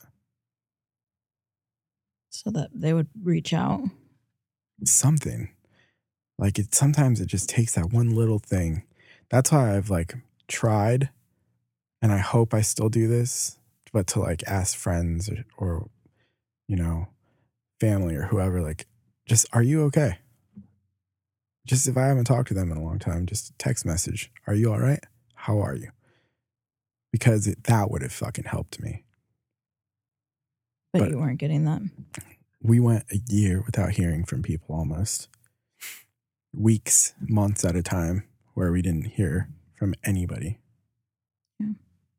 [SPEAKER 2] So that they would reach out.
[SPEAKER 1] Something. Like, sometimes it just takes that one little thing. That's why I've, like, tried, and I hope I still do this, but to, like, ask friends or you know, family or whoever, like, just, are you okay? Just, if I haven't talked to them in a long time, just a text message. Are you all right? How are you? Because that would have fucking helped me.
[SPEAKER 2] But you weren't getting that.
[SPEAKER 1] We went a year without hearing from people, almost. Weeks, months at a time, where we didn't hear from anybody.
[SPEAKER 2] Yeah.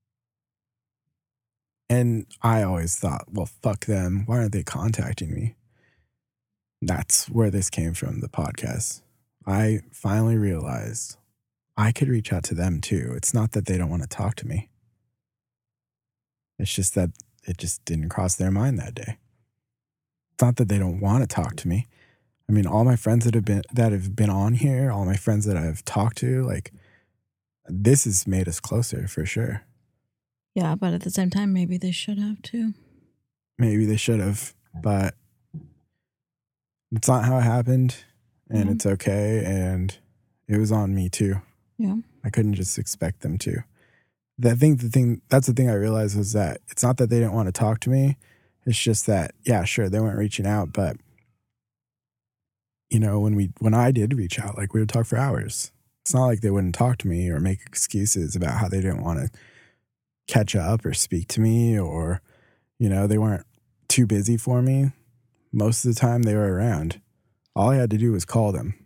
[SPEAKER 1] And I always thought, well, fuck them. Why aren't they contacting me? That's where this came from, the podcast. I finally realized I could reach out to them too. It's not that they don't want to talk to me. It's just that it just didn't cross their mind that day. It's not that they don't want to talk to me. I mean, all my friends that have been on here, all my friends that I've talked to, like, this has made us closer for sure.
[SPEAKER 2] Yeah, but at the same time, maybe they should have too.
[SPEAKER 1] Maybe they should have, but it's not how it happened, and it's okay, and it was on me too.
[SPEAKER 2] Yeah.
[SPEAKER 1] I couldn't just expect them to. That's the thing I realized, was that it's not that they didn't want to talk to me. It's just that, yeah, sure, they weren't reaching out, but you know, when I did reach out, like, we would talk for hours. It's not like they wouldn't talk to me or make excuses about how they didn't want to catch up or speak to me, or, you know, they weren't too busy for me. Most of the time they were around. All I had to do was call them.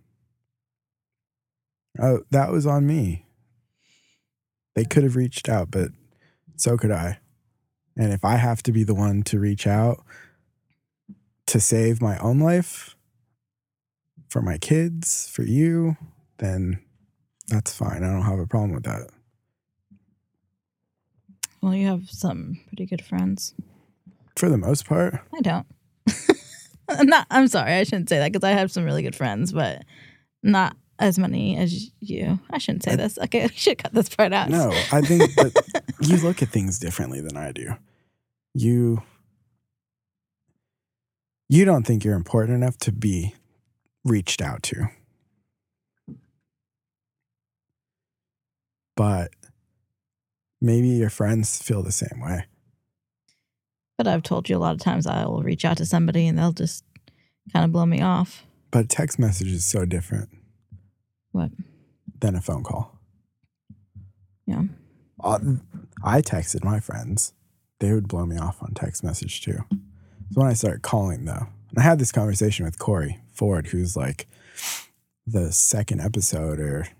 [SPEAKER 1] Oh, that was on me. They could have reached out, but so could I. And if I have to be the one to reach out to save my own life, for my kids, for you, then that's fine. I don't have a problem with that.
[SPEAKER 2] Well, you have some pretty good friends.
[SPEAKER 1] For the most part.
[SPEAKER 2] I don't. I'm sorry, I shouldn't say that, because I have some really good friends, but not as many as you. I shouldn't say this. Okay, we should cut this part out.
[SPEAKER 1] No, I think that you look at things differently than I do. You don't think you're important enough to be reached out to. But maybe your friends feel the same way.
[SPEAKER 2] But I've told you a lot of times I will reach out to somebody and they'll just kind of blow me off.
[SPEAKER 1] But text message is so different.
[SPEAKER 2] What?
[SPEAKER 1] Than a phone call.
[SPEAKER 2] Yeah.
[SPEAKER 1] I texted my friends. They would blow me off on text message too. So when I started calling, though, and I had this conversation with Corey Ford, who's like the second episode or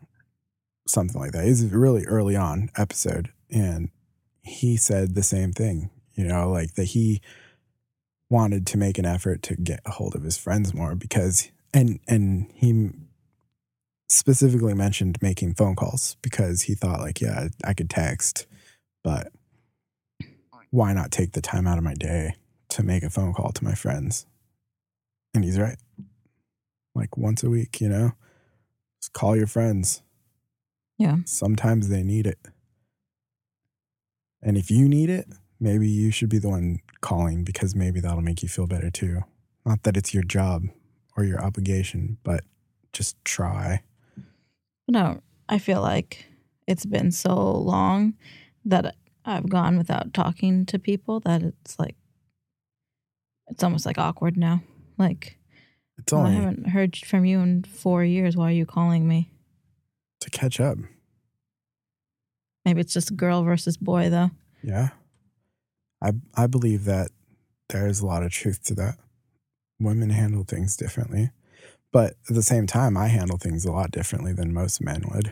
[SPEAKER 1] something like that. It's a really early on episode. And he said the same thing. like that he wanted to make an effort to get a hold of his friends more because, and he specifically mentioned making phone calls because he thought like, yeah, I could text, but why not take the time out of my day to make a phone call to my friends? And he's right. Like once a week, just call your friends.
[SPEAKER 2] Yeah.
[SPEAKER 1] Sometimes they need it. And if you need it, maybe you should be the one calling because maybe that'll make you feel better too. Not that it's your job or your obligation, but just try.
[SPEAKER 2] No, I feel like it's been so long that I've gone without talking to people that it's like, it's almost like awkward now. Like,
[SPEAKER 1] It's only
[SPEAKER 2] I haven't heard from you in 4 years. Why are you calling me?
[SPEAKER 1] to catch up.
[SPEAKER 2] Maybe it's just girl versus boy, though.
[SPEAKER 1] Yeah. I believe that there's a lot of truth to that. Women handle things differently. But at the same time, I handle things a lot differently than most men would.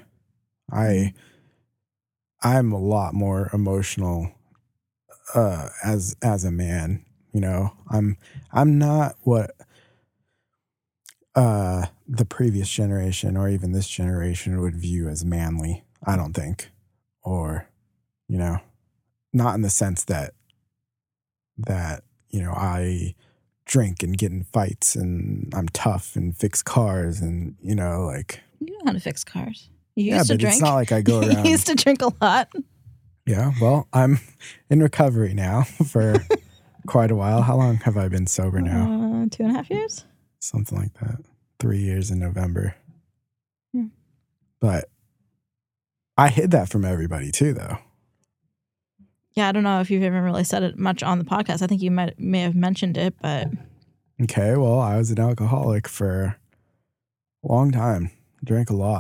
[SPEAKER 1] I'm a lot more emotional as a man. I'm not what the previous generation or even this generation would view as manly, I don't think. Or, not in the sense that I drink and get in fights and I'm tough and fix cars and, like.
[SPEAKER 2] You know how to fix cars. You
[SPEAKER 1] Yeah,
[SPEAKER 2] used to
[SPEAKER 1] but
[SPEAKER 2] drink.
[SPEAKER 1] it's not like I go around.
[SPEAKER 2] You used to drink a lot.
[SPEAKER 1] Yeah, well, I'm in recovery now for quite a while. How long have I been sober now?
[SPEAKER 2] 2.5 years?
[SPEAKER 1] Something like that. 3 years in November.
[SPEAKER 2] Yeah.
[SPEAKER 1] But I hid that from everybody too, though.
[SPEAKER 2] Yeah, I don't know if you've ever really said it much on the podcast. I think you may have mentioned it, but...
[SPEAKER 1] Okay, well, I was an alcoholic for a long time. Drank a lot.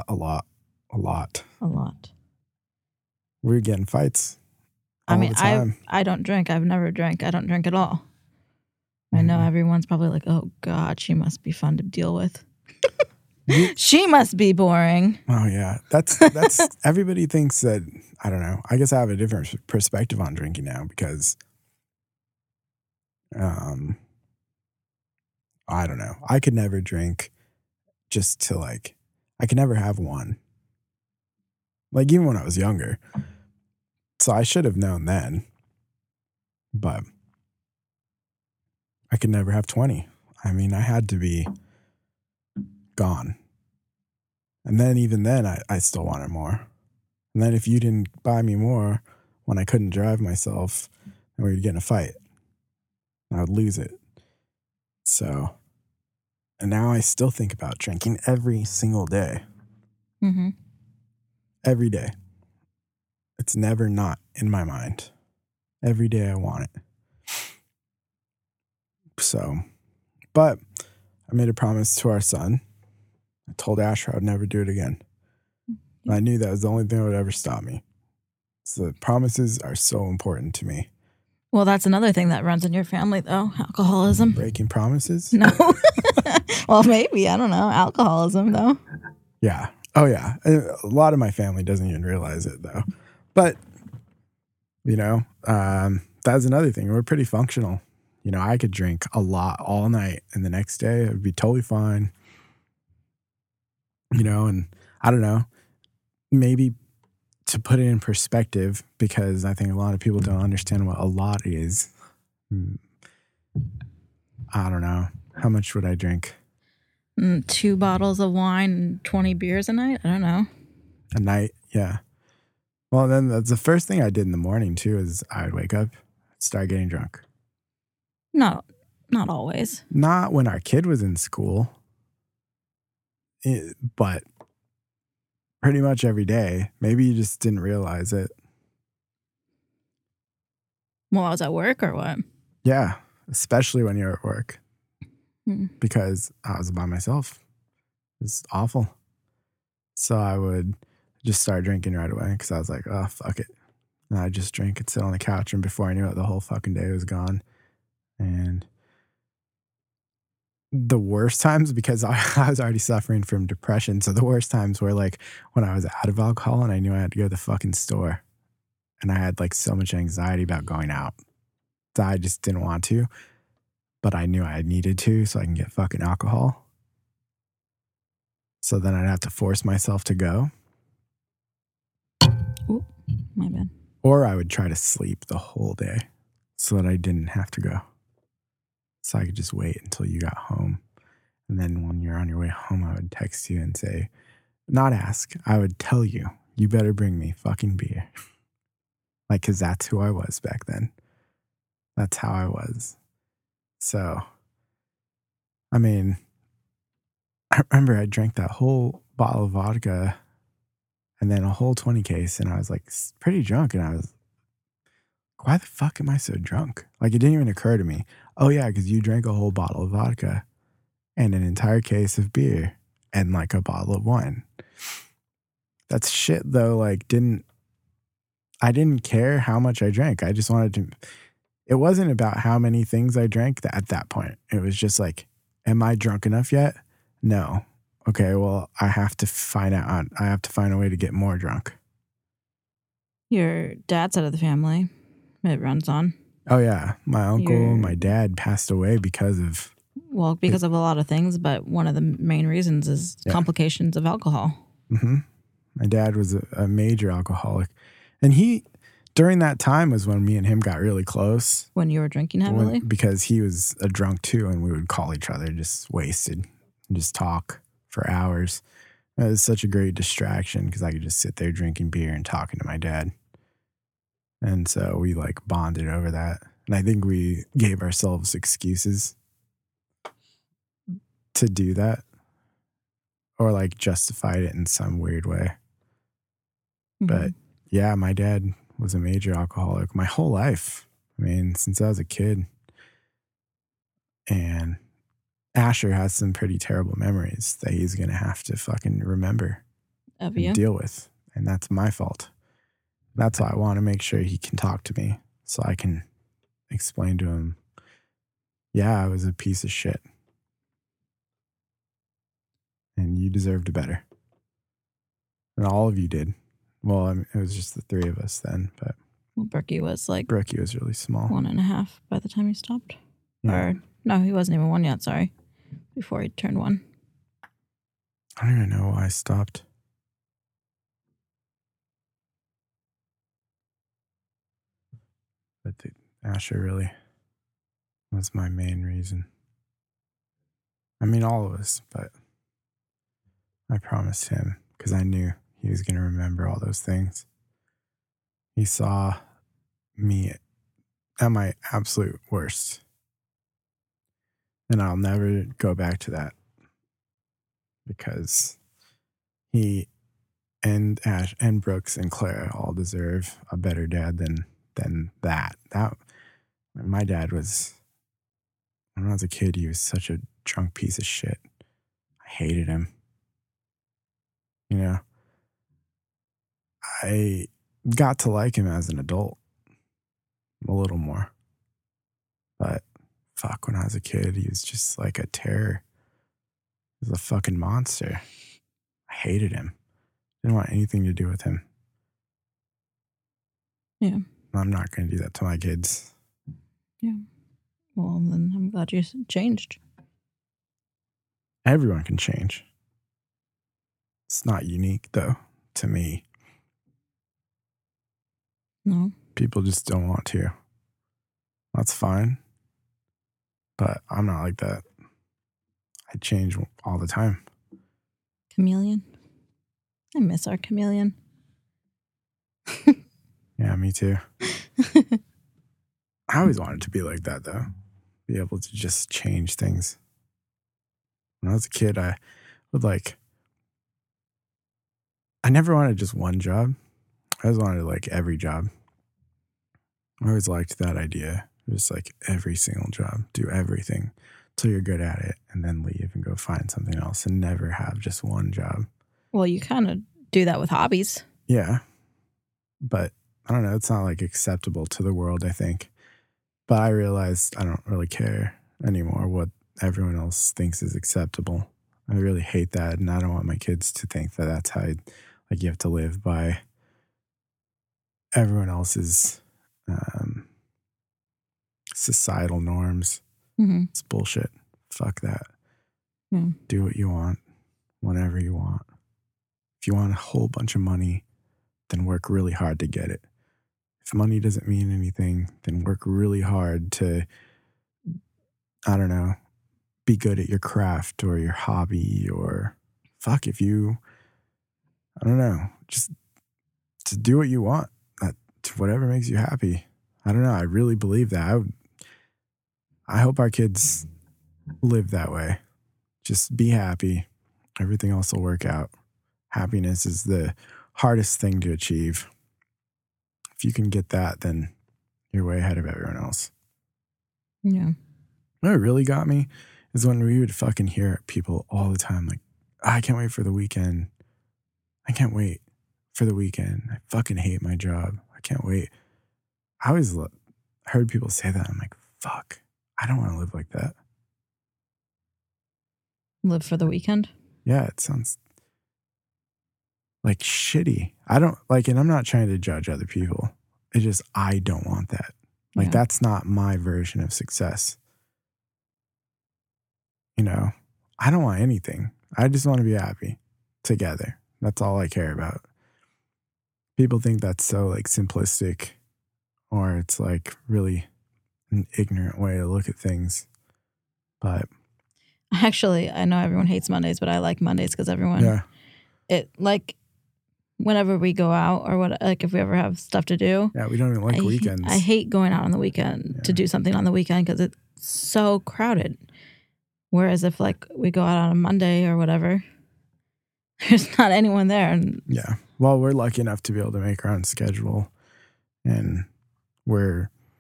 [SPEAKER 1] We were getting fights all the time.
[SPEAKER 2] I don't drink. I've never drank. I don't drink at all. I know everyone's probably like, oh, God, she must be fun to deal with. She must be boring.
[SPEAKER 1] Oh, yeah. That's everybody thinks that, I don't know. I guess I have a different perspective on drinking now because, I don't know. I could never drink just to I could never have one. Like even when I was younger. So I should have known then. But I could never have 20. I mean, I had to be gone. And then even then, I still wanted more. And then if you didn't buy me more when I couldn't drive myself and we would get in a fight, I would lose it. So, and now I still think about drinking every single day.
[SPEAKER 2] Mm-hmm.
[SPEAKER 1] Every day. It's never not in my mind. Every day I want it. So, but I made a promise to our son. I told Asher I'd never do it again. And I knew that was the only thing that would ever stop me. So promises are so important to me.
[SPEAKER 2] Well, that's another thing that runs in your family, though. Alcoholism.
[SPEAKER 1] Breaking promises?
[SPEAKER 2] No. Well, maybe. I don't know. Alcoholism, though.
[SPEAKER 1] Yeah. Oh, yeah. A lot of my family doesn't even realize it, though. But, that's another thing. We're pretty functional. I could drink a lot all night, and the next day it would be totally fine. And I don't know, maybe to put it in perspective, because I think a lot of people don't understand what a lot is. I don't know. How much would I drink?
[SPEAKER 2] 2 bottles of wine and 20 beers a night? I don't know.
[SPEAKER 1] A night, yeah. Well, then that's the first thing I did in the morning, too, is I would wake up, start getting drunk.
[SPEAKER 2] Not always.
[SPEAKER 1] Not when our kid was in school. But pretty much every day. Maybe you just didn't realize it.
[SPEAKER 2] While I was at work or what?
[SPEAKER 1] Yeah, especially when you're at work. Because I was by myself. It's awful. So I would just start drinking right away because I was like, oh, fuck it. And I just drink and sit on the couch, and before I knew it, the whole fucking day was gone. And the worst times, because I was already suffering from depression, so the worst times were like when I was out of alcohol and I knew I had to go to the fucking store. And I had like so much anxiety about going out. I just didn't want to, but I knew I needed to so I can get fucking alcohol. So then I'd have to force myself to go.
[SPEAKER 2] Ooh, my bad.
[SPEAKER 1] Or I would try to sleep the whole day so that I didn't have to go. So I could just wait until you got home. And then when you're on your way home, I would text you and say, not ask, I would tell you, you better bring me fucking beer. Like, because that's who I was back then. That's how I was. So, I mean, I remember I drank that whole bottle of vodka and then a whole 20 case, and I was like pretty drunk, and I was, why the fuck am I so drunk? Like, it didn't even occur to me. Oh yeah, because you drank a whole bottle of vodka and an entire case of beer and like a bottle of wine. That's shit though. Like, I didn't care how much I drank. I just wanted to, it wasn't about how many things I drank at that point. It was just like, am I drunk enough yet? No. Okay, well, I have to find out. I have to find a way to get more drunk.
[SPEAKER 2] Your dad's side of the family, it runs on.
[SPEAKER 1] Oh yeah, my uncle, my dad passed away because of
[SPEAKER 2] a lot of things, but one of the main reasons is complications of alcohol.
[SPEAKER 1] Mm-hmm. My dad was a major alcoholic, and during that time was when me and him got really close.
[SPEAKER 2] When you were drinking heavily?
[SPEAKER 1] Because he was a drunk too, and we would call each other just wasted and just talk for hours. It was such a great distraction because I could just sit there drinking beer and talking to my dad. And so we like bonded over that. And I think we gave ourselves excuses to do that or like justified it in some weird way. Mm-hmm. But yeah, my dad was a major alcoholic my whole life. I mean, since I was a kid. And Asher has some pretty terrible memories that he's going to have to fucking remember and deal with. And that's my fault. That's why I want to make sure he can talk to me so I can explain to him, yeah, I was a piece of shit. And you deserved better. And all of you did. Well, I mean, it was just the three of us then. But
[SPEAKER 2] Brookie was
[SPEAKER 1] really small.
[SPEAKER 2] 1.5 by the time he stopped. Yeah. Or no, he wasn't even 1 yet, sorry. Before he turned 1.
[SPEAKER 1] I don't even know why I stopped. But Asher really was my main reason. I mean, all of us, but I promised him because I knew he was going to remember all those things. He saw me at my absolute worst. And I'll never go back to that because he and Ash and Brooks and Clara all deserve a better dad than that. My dad was, when I was a kid, he was such a drunk piece of shit. I hated him. You know, I got to like him as an adult a little more. But fuck, when I was a kid, he was just like a terror. He was a fucking monster. I hated him. Didn't want anything to do with him.
[SPEAKER 2] Yeah.
[SPEAKER 1] I'm not going to do that to my kids.
[SPEAKER 2] Yeah. Well, then I'm glad you changed.
[SPEAKER 1] Everyone can change. It's not unique, though, to me.
[SPEAKER 2] No.
[SPEAKER 1] People just don't want to. That's fine. But I'm not like that. I change all the time.
[SPEAKER 2] Chameleon. I miss our chameleon.
[SPEAKER 1] Yeah, me too. I always wanted to be like that, though. Be able to just change things. When I was a kid, I never wanted just one job. I always wanted like every job. I always liked that idea. Just like every single job. Do everything till you're good at it and then leave and go find something else and never have just one job.
[SPEAKER 2] Well, you kind of do that with hobbies.
[SPEAKER 1] Yeah. But I don't know. It's not like acceptable to the world, I think. But I realized I don't really care anymore what everyone else thinks is acceptable. I really hate that. And I don't want my kids to think that that's how you have to live by everyone else's societal norms.
[SPEAKER 2] Mm-hmm.
[SPEAKER 1] It's bullshit. Fuck that.
[SPEAKER 2] Yeah.
[SPEAKER 1] Do what you want, whenever you want. If you want a whole bunch of money, then work really hard to get it. If money doesn't mean anything, then work really hard to, I don't know, be good at your craft or your hobby, or fuck, if you, I don't know, just to do what you want, whatever makes you happy. I don't know. I really believe that. I hope our kids live that way. Just be happy. Everything else will work out. Happiness is the hardest thing to achieve. If you can get that, then you're way ahead of everyone else.
[SPEAKER 2] Yeah.
[SPEAKER 1] What really got me is when we would fucking hear people all the time like, I can't wait for the weekend. I can't wait for the weekend. I fucking hate my job. I can't wait. I always heard people say that. I'm like, fuck, I don't want to live like that.
[SPEAKER 2] Live for the weekend?
[SPEAKER 1] Yeah, it sounds like shitty. I don't like, and I'm not trying to judge other people. It's just, I don't want that. Like, that's not my version of success. You know, I don't want anything. I just want to be happy together. That's all I care about. People think that's so like simplistic, or it's like really an ignorant way to look at things. But
[SPEAKER 2] actually, I know everyone hates Mondays, but I like Mondays because everyone, it like whenever we go out or what, like if we ever have stuff to do.
[SPEAKER 1] Yeah, we don't even like weekends.
[SPEAKER 2] I hate going out on the weekend to do something on the weekend because it's so crowded. Whereas if like we go out on a Monday or whatever, there's not anyone there. And
[SPEAKER 1] yeah. Well, we're lucky enough to be able to make our own schedule, and we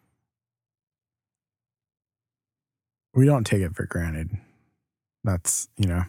[SPEAKER 1] don't take it for granted. That's, you know,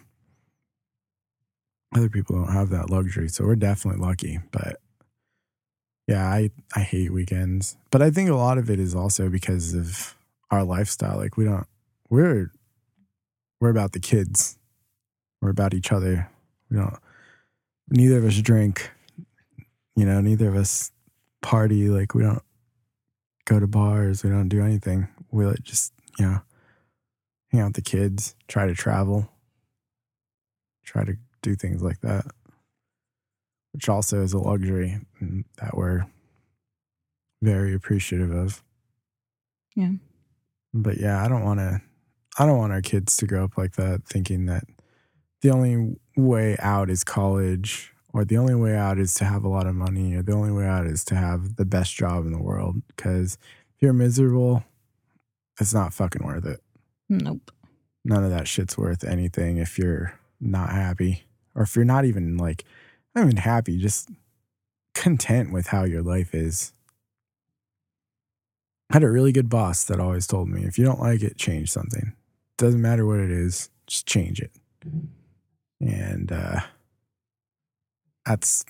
[SPEAKER 1] other people don't have that luxury, so we're definitely lucky. But yeah, I hate weekends. But I think a lot of it is also because of our lifestyle. Like we're about the kids. We're about each other. Neither of us drink. You know, neither of us party. Like, we don't go to bars. We don't do anything. We like just, you know, hang out with the kids, try to travel, try to do things like that, which also is a luxury that we're very appreciative of.
[SPEAKER 2] Yeah.
[SPEAKER 1] But yeah, I don't want our kids to grow up like that, thinking that the only way out is college, or the only way out is to have a lot of money, or the only way out is to have the best job in the world. Because if you're miserable, it's not fucking worth it.
[SPEAKER 2] Nope.
[SPEAKER 1] None of that shit's worth anything if you're not happy, or if you're not even happy, just content with how your life is. I had a really good boss that always told me, if you don't like it, change something. Doesn't matter what it is, just change it. And that's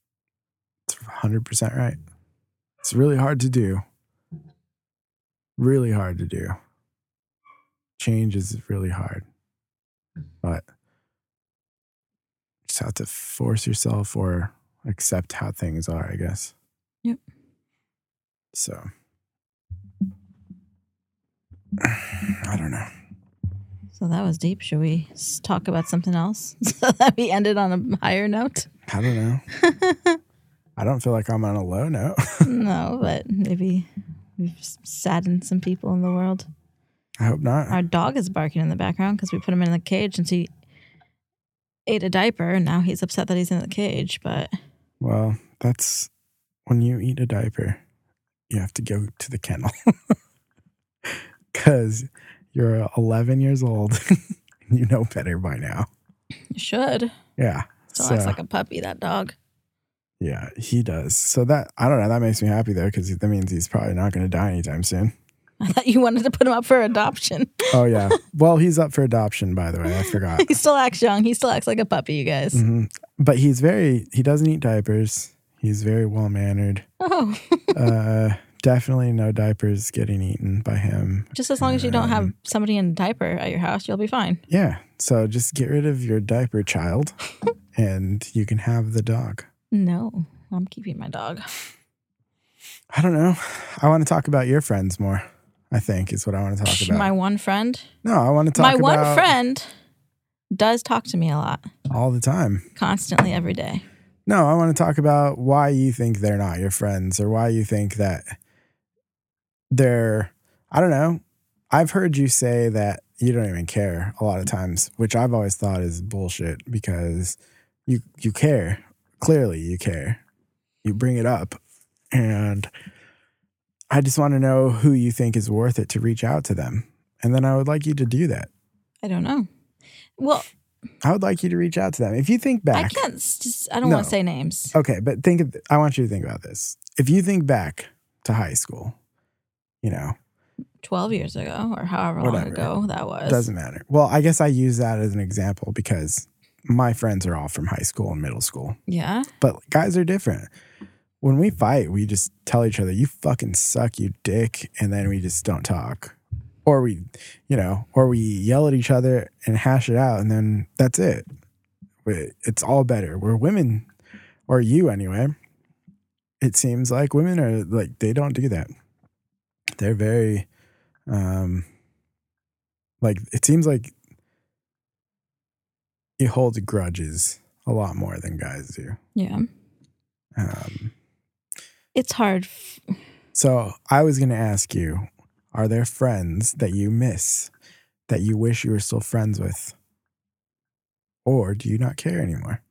[SPEAKER 1] 100% right. It's really hard to do. Really hard to do. Change is really hard. But you just have to force yourself or accept how things are, I guess.
[SPEAKER 2] Yep.
[SPEAKER 1] So, I don't know.
[SPEAKER 2] So that was deep. Should we talk about something else so that we ended on a higher note?
[SPEAKER 1] I don't know. I don't feel like I'm on a low note.
[SPEAKER 2] No, but maybe we've saddened some people in the world.
[SPEAKER 1] I hope not.
[SPEAKER 2] Our dog is barking in the background because we put him in the cage since he ate a diaper, and now he's upset that he's in the cage. But
[SPEAKER 1] well, that's when you eat a diaper, you have to go to the kennel because you're 11 years old. You know better by now.
[SPEAKER 2] You should.
[SPEAKER 1] Yeah.
[SPEAKER 2] Still acts like a puppy, that dog.
[SPEAKER 1] Yeah, he does. So that, I don't know, that makes me happy though, because that means he's probably not going to die anytime soon.
[SPEAKER 2] I thought you wanted to put him up for adoption.
[SPEAKER 1] Oh, yeah. Well, he's up for adoption, by the way. I forgot.
[SPEAKER 2] He still acts young. He still acts like a puppy, you guys.
[SPEAKER 1] Mm-hmm. But he doesn't eat diapers. He's very well-mannered.
[SPEAKER 2] Oh.
[SPEAKER 1] Definitely no diapers getting eaten by him.
[SPEAKER 2] Just as long as you don't have somebody in a diaper at your house, you'll be fine.
[SPEAKER 1] Yeah. So just get rid of your diaper child and you can have the dog.
[SPEAKER 2] No, I'm keeping my dog.
[SPEAKER 1] I don't know. I want to talk about your friends more. I think is what I want to talk about.
[SPEAKER 2] My one friend.
[SPEAKER 1] No, I want to talk
[SPEAKER 2] My
[SPEAKER 1] about
[SPEAKER 2] one friend does talk to me a lot,
[SPEAKER 1] all the time.
[SPEAKER 2] constantly, every day.
[SPEAKER 1] No, I want to talk about why you think they're not your friends or why you think that they're, I don't know. I've heard you say that you don't even care a lot of times, which I've always thought is bullshit because you care. Clearly you care. You bring it up. And I just want to know who you think is worth it to reach out to them. And then I would like you to do that.
[SPEAKER 2] I don't know. Well,
[SPEAKER 1] I would like you to reach out to them. If you think back.
[SPEAKER 2] I can't, I don't want to say names.
[SPEAKER 1] Okay, but I want you to think about this. If you think back to high school,
[SPEAKER 2] 12 years ago or however long ago that was.
[SPEAKER 1] Doesn't matter. Well, I guess I use that as an example because my friends are all from high school and middle school.
[SPEAKER 2] Yeah.
[SPEAKER 1] But guys are different. When we fight, we just tell each other, you fucking suck, you dick, and then we just don't talk. Or we yell at each other and hash it out, and then that's it. It's all better. We're women, or you anyway. It seems like women are like, they don't do that. They're very, it seems like it holds grudges a lot more than guys do.
[SPEAKER 2] Yeah. It's hard.
[SPEAKER 1] So I was going to ask you, are there friends that you miss that you wish you were still friends with? Or do you not care anymore?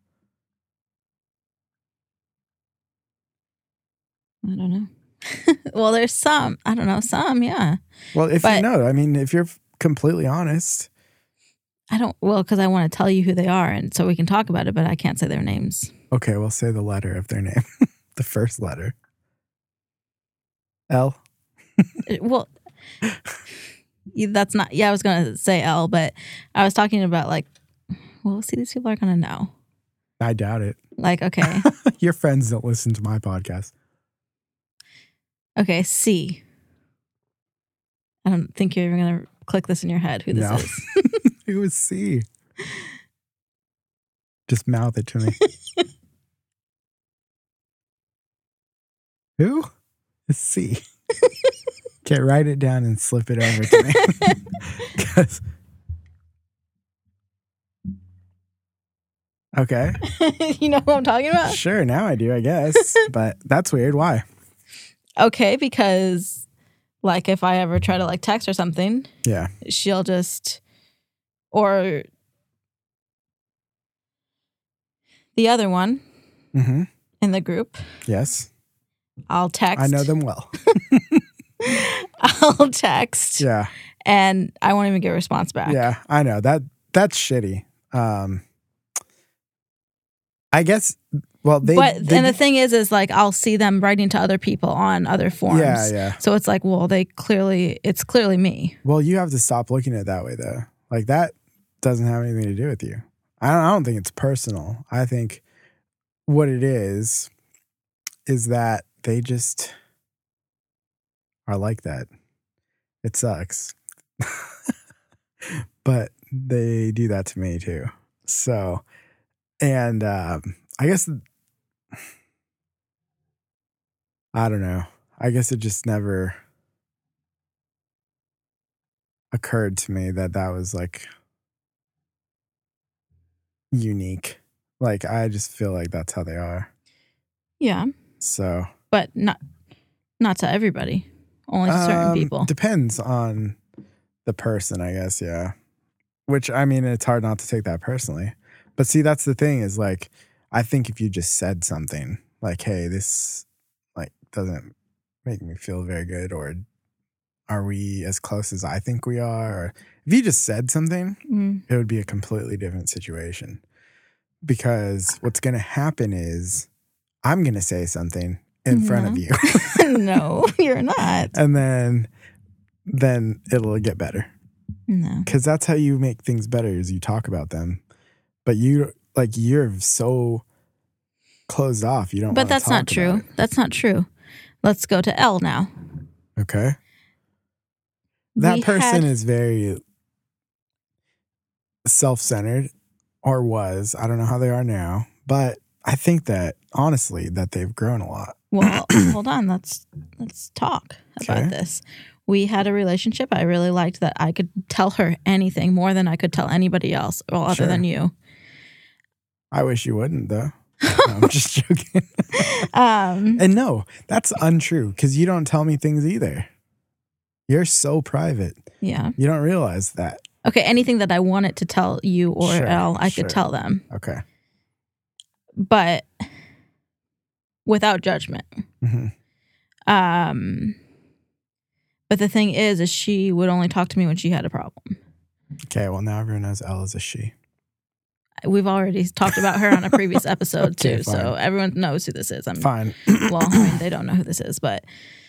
[SPEAKER 2] I don't know. Well, there's some. I don't know. Some, yeah.
[SPEAKER 1] Well, if you're completely honest.
[SPEAKER 2] Because I want to tell you who they are and so we can talk about it, but I can't say their names.
[SPEAKER 1] Okay, we'll say the letter of their name. The first letter. L.
[SPEAKER 2] Well, that's not, I was going to say L, but I was talking about see, these people are going to know.
[SPEAKER 1] I doubt it.
[SPEAKER 2] Okay.
[SPEAKER 1] Your friends don't listen to my podcast.
[SPEAKER 2] Okay, C. I don't think you're even going to click this in your head who this is.
[SPEAKER 1] Who is C? Just mouth it to me. Who is C? Okay, write it down and slip it over to me. Okay.
[SPEAKER 2] You know what I'm talking about?
[SPEAKER 1] Sure, now I do, I guess. But that's weird. Why?
[SPEAKER 2] Okay, because if I ever try to text or something,
[SPEAKER 1] yeah,
[SPEAKER 2] she'll just, or the other one in the group.
[SPEAKER 1] Yes.
[SPEAKER 2] I'll text.
[SPEAKER 1] I know them well.
[SPEAKER 2] I'll text.
[SPEAKER 1] Yeah.
[SPEAKER 2] And I won't even get a response back.
[SPEAKER 1] Yeah, I know. That's shitty. I guess, well,
[SPEAKER 2] and the thing is I'll see them writing to other people on other forums.
[SPEAKER 1] Yeah.
[SPEAKER 2] So it's it's clearly me.
[SPEAKER 1] Well, you have to stop looking at it that way, though. That doesn't have anything to do with you. I don't think it's personal. I think what it is that they just are like that. It sucks. But they do that to me, too. So... And I guess, I don't know. I guess it just never occurred to me that was unique. I just feel like that's how they are.
[SPEAKER 2] Yeah.
[SPEAKER 1] So.
[SPEAKER 2] But not to everybody. Only to certain people.
[SPEAKER 1] Depends on the person, I guess. Yeah. Which, it's hard not to take that personally. But see, that's the thing is I think if you just said something hey, this doesn't make me feel very good, or are we as close as I think we are? Or if you just said something, it would be a completely different situation. Because what's going to happen is I'm going to say something in front of you.
[SPEAKER 2] No, you're not.
[SPEAKER 1] And then it'll get better.
[SPEAKER 2] No.
[SPEAKER 1] Because that's how you make things better is you talk about them. But you're so closed off. You don't.
[SPEAKER 2] But that's not true. That's not true. Let's go to L now.
[SPEAKER 1] Okay. That person is very self-centered, or was. I don't know how they are now, but I think that honestly that they've grown a lot.
[SPEAKER 2] Well, hold on. Let's talk about this. we had a relationship. I really liked that I could tell her anything more than I could tell anybody else, well, other
[SPEAKER 1] Sure.
[SPEAKER 2] than you.
[SPEAKER 1] I wish you wouldn't, though. No, I'm just joking.
[SPEAKER 2] Um,
[SPEAKER 1] And no, that's untrue because you don't tell me things either. You're so private.
[SPEAKER 2] yeah.
[SPEAKER 1] You don't realize that.
[SPEAKER 2] Okay, anything that I wanted to tell you or
[SPEAKER 1] Sure,
[SPEAKER 2] Elle, I
[SPEAKER 1] sure.
[SPEAKER 2] could tell them,
[SPEAKER 1] Okay.
[SPEAKER 2] but without judgment.
[SPEAKER 1] hmm
[SPEAKER 2] But the thing is she would only talk to me when she had a problem.
[SPEAKER 1] Okay, well, now everyone knows Elle is a she.
[SPEAKER 2] We've already talked about her on a previous episode
[SPEAKER 1] Okay,
[SPEAKER 2] too, so
[SPEAKER 1] fine.
[SPEAKER 2] everyone knows who this is.
[SPEAKER 1] Fine.
[SPEAKER 2] Well, I mean, they don't know who this is, but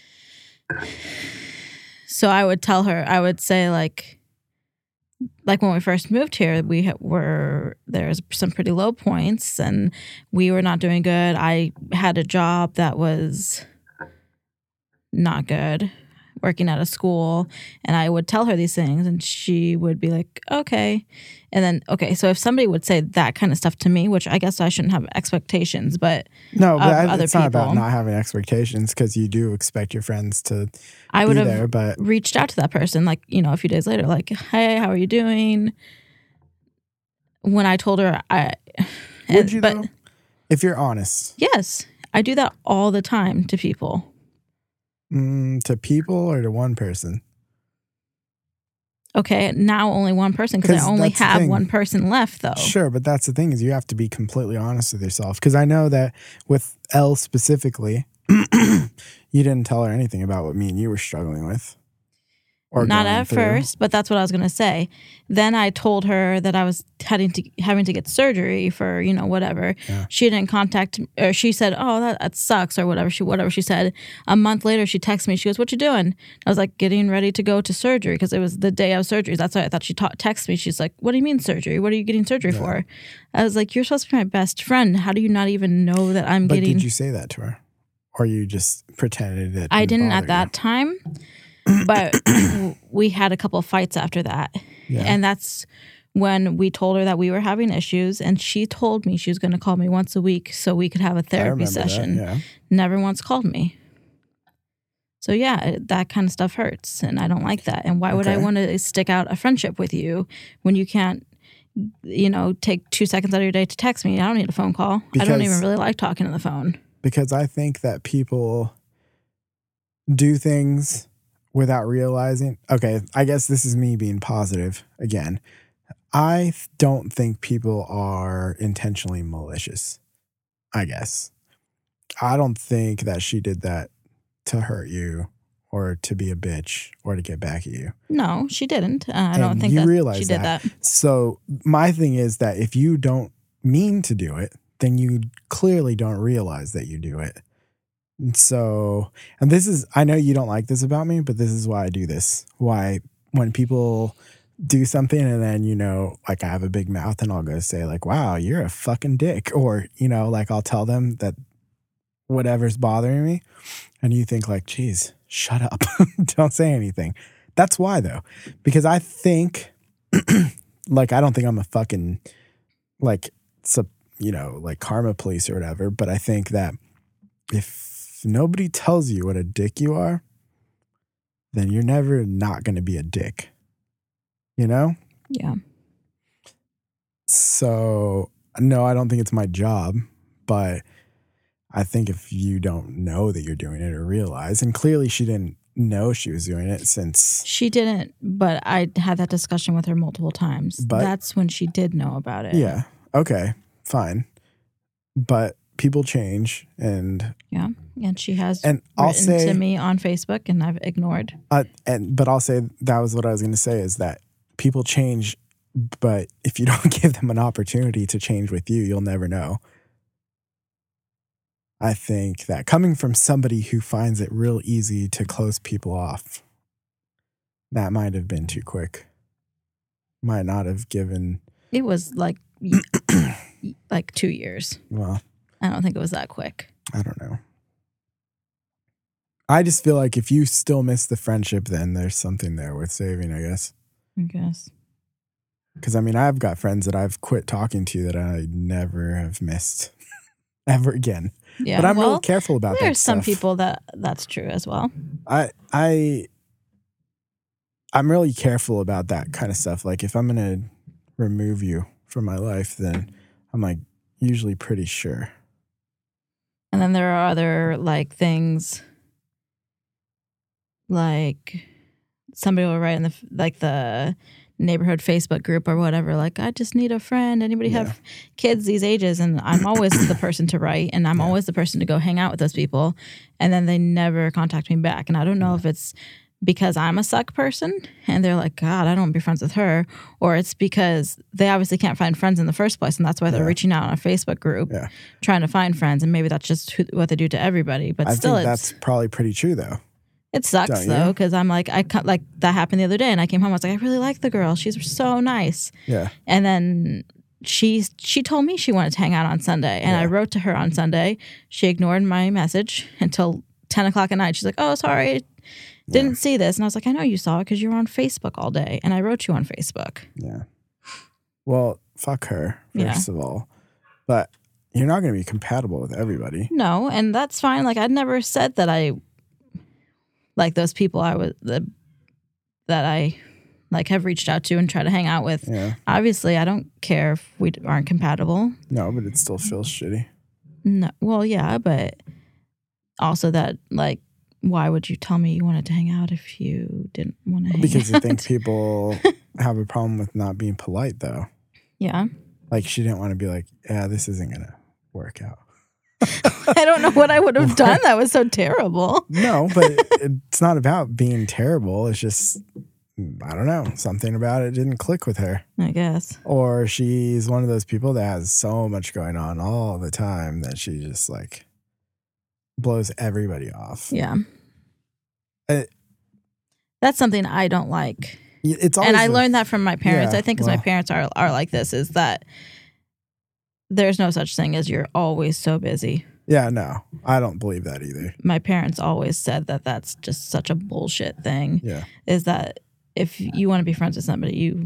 [SPEAKER 2] so I would tell her, I would say like when we first moved here, there's some pretty low points and we were not doing good. I had a job that was not good, working at a school, and I would tell her these things and she would be like, okay. And then, okay, so if somebody would say that kind of stuff to me, which I guess I shouldn't have expectations, but
[SPEAKER 1] No, but
[SPEAKER 2] other
[SPEAKER 1] it's not about
[SPEAKER 2] people.
[SPEAKER 1] not having expectations because you do expect your friends to
[SPEAKER 2] I
[SPEAKER 1] be
[SPEAKER 2] would
[SPEAKER 1] there,
[SPEAKER 2] have
[SPEAKER 1] but
[SPEAKER 2] reached out to that person, like, a few days later, like, hey, how are you doing? When I told her,
[SPEAKER 1] would you
[SPEAKER 2] but
[SPEAKER 1] though? If you're honest.
[SPEAKER 2] yes, I do that all the time to people.
[SPEAKER 1] To people or to one person?
[SPEAKER 2] Okay, now only one person because
[SPEAKER 1] 'Cause
[SPEAKER 2] I only
[SPEAKER 1] that's the
[SPEAKER 2] have
[SPEAKER 1] thing.
[SPEAKER 2] one person left, though.
[SPEAKER 1] Sure, but that's the thing is you have to be completely honest with yourself. Because I know that with Elle specifically, you didn't tell her anything about what me and you were struggling with. Or
[SPEAKER 2] Not
[SPEAKER 1] going
[SPEAKER 2] at
[SPEAKER 1] through.
[SPEAKER 2] first, but that's what I was going to say. Then I told her that I was having to get surgery for, whatever.
[SPEAKER 1] Yeah.
[SPEAKER 2] She didn't contact, or she said, oh, that sucks, or whatever she said. A month later, she texted me. She goes, what you doing? I was like, getting ready to go to surgery because it was the day of surgery. That's why I thought she texted me. She's like, what do you mean surgery? What are you getting surgery for? I was like, you're supposed to be my best friend. How do you not even know that I'm
[SPEAKER 1] But
[SPEAKER 2] getting...
[SPEAKER 1] did you say that to her? Or you just pretended it
[SPEAKER 2] I didn't
[SPEAKER 1] bother
[SPEAKER 2] at that
[SPEAKER 1] you?
[SPEAKER 2] time, but we had a couple of fights after that.
[SPEAKER 1] Yeah.
[SPEAKER 2] And that's when we told her that we were having issues, and she told me she was going to call me once a week so we could have a
[SPEAKER 1] I
[SPEAKER 2] therapy
[SPEAKER 1] remember
[SPEAKER 2] session.
[SPEAKER 1] that, yeah.
[SPEAKER 2] Never once called me. So yeah, that kind of stuff hurts, and I don't like that. And why would I
[SPEAKER 1] Okay.
[SPEAKER 2] want to stick out a friendship with you when you can't, take 2 seconds out of your day to text me? I don't need a phone call. I don't
[SPEAKER 1] Because-
[SPEAKER 2] even really like talking on the phone.
[SPEAKER 1] Because I think that people do things without realizing. Okay, I guess this is me being positive again. I don't think people are intentionally malicious, I guess. I don't think that she did that to hurt you or to be a bitch or to get back at you.
[SPEAKER 2] No, she didn't. I don't
[SPEAKER 1] And
[SPEAKER 2] think
[SPEAKER 1] you
[SPEAKER 2] that
[SPEAKER 1] realize
[SPEAKER 2] she did that.
[SPEAKER 1] So my thing is that if you don't mean to do it, then you clearly don't realize that you do it. And so, and this is, I know you don't like this about me, but this is why I do this. Why, when people do something and then, like I have a big mouth and I'll go say like, wow, you're a fucking dick. Or, like I'll tell them that whatever's bothering me. And you think like, geez, shut up. Don't say anything. That's why though. Because I think, like, I don't think I'm a fucking, like, like karma police or whatever. But I think that if nobody tells you what a dick you are, then you're never not going to be a dick.
[SPEAKER 2] Yeah.
[SPEAKER 1] So, no, I don't think it's my job, but I think if you don't know that you're doing it or realize, and clearly she didn't know she was doing it since.
[SPEAKER 2] She didn't, but I had that discussion with her multiple times.
[SPEAKER 1] But-
[SPEAKER 2] that's when she did know about it.
[SPEAKER 1] Yeah. Okay. Fine. But people change, and
[SPEAKER 2] Yeah. And she has
[SPEAKER 1] I'll
[SPEAKER 2] written
[SPEAKER 1] say
[SPEAKER 2] to me on Facebook, and I've ignored.
[SPEAKER 1] but I'll say that was what I was going to say is that people change, but if you don't give them an opportunity to change with you, you'll never know. I think that coming from somebody who finds it real easy to close people off, that might have been too quick. Might not have given.
[SPEAKER 2] It was like 2 years.
[SPEAKER 1] Well,
[SPEAKER 2] I don't think it was that quick.
[SPEAKER 1] I don't know. I just feel like if you still miss the friendship, then there's something there worth saving, I guess.
[SPEAKER 2] I guess.
[SPEAKER 1] Because, I've got friends that I've quit talking to that I never have missed ever again.
[SPEAKER 2] Yeah.
[SPEAKER 1] But I'm
[SPEAKER 2] well,
[SPEAKER 1] real careful about that
[SPEAKER 2] there's some
[SPEAKER 1] stuff.
[SPEAKER 2] people that's true as well.
[SPEAKER 1] I I'm really careful about that kind of stuff. Like if I'm going to remove you from my life, then I'm like usually pretty sure.
[SPEAKER 2] And then there are other like things like somebody will write in the neighborhood Facebook group or whatever, like, I just need a friend. Anybody have kids these ages? And I'm always the person to write, and I'm always the person to go hang out with those people. And then they never contact me back. And I don't know if it's because I'm a suck person and they're like, God, I don't want to be friends with her. Or it's because they obviously can't find friends in the first place. And that's why they're reaching out on a Facebook group trying to find friends. And maybe that's just what they do to everybody. But
[SPEAKER 1] I
[SPEAKER 2] still,
[SPEAKER 1] think that's probably pretty true, though.
[SPEAKER 2] It sucks, though, because I'm like, that happened the other day. And I came home, I was like, I really like the girl. She's so nice.
[SPEAKER 1] Yeah.
[SPEAKER 2] And then she told me she wanted to hang out on Sunday. And I wrote to her on Sunday. She ignored my message until 10 o'clock at night. She's like, oh, sorry. Didn't see this. And I was like, I know you saw it because you were on Facebook all day. And I wrote you on Facebook.
[SPEAKER 1] Yeah. Well, fuck her, first of all. But you're not going to be compatible with everybody.
[SPEAKER 2] No, and that's fine. Like, I'd never said that I, like, those people that I, like, have reached out to and try to hang out with.
[SPEAKER 1] Yeah.
[SPEAKER 2] Obviously, I don't care if we aren't compatible.
[SPEAKER 1] No, but it still feels shitty.
[SPEAKER 2] No, well, yeah, but also that, like, why would you tell me you wanted to hang out if you didn't want to hang out?
[SPEAKER 1] Because you think people have a problem with not being polite, though.
[SPEAKER 2] Yeah.
[SPEAKER 1] Like, she didn't want to be like, yeah, this isn't going to work out.
[SPEAKER 2] I don't know what I would have done. That was so terrible.
[SPEAKER 1] No, but it's not about being terrible. It's just, I don't know, something about it didn't click with her.
[SPEAKER 2] I guess.
[SPEAKER 1] Or she's one of those people that has so much going on all the time that she just, like, blows everybody off.
[SPEAKER 2] Yeah. That's something I don't like.
[SPEAKER 1] It's always
[SPEAKER 2] and I learned that from my parents.
[SPEAKER 1] Yeah,
[SPEAKER 2] I think because my parents are like this, is that there's no such thing as you're always so busy.
[SPEAKER 1] Yeah, no, I don't believe that either.
[SPEAKER 2] My parents always said that that's just such a bullshit thing.
[SPEAKER 1] Yeah.
[SPEAKER 2] Is that if you want to be friends with somebody, you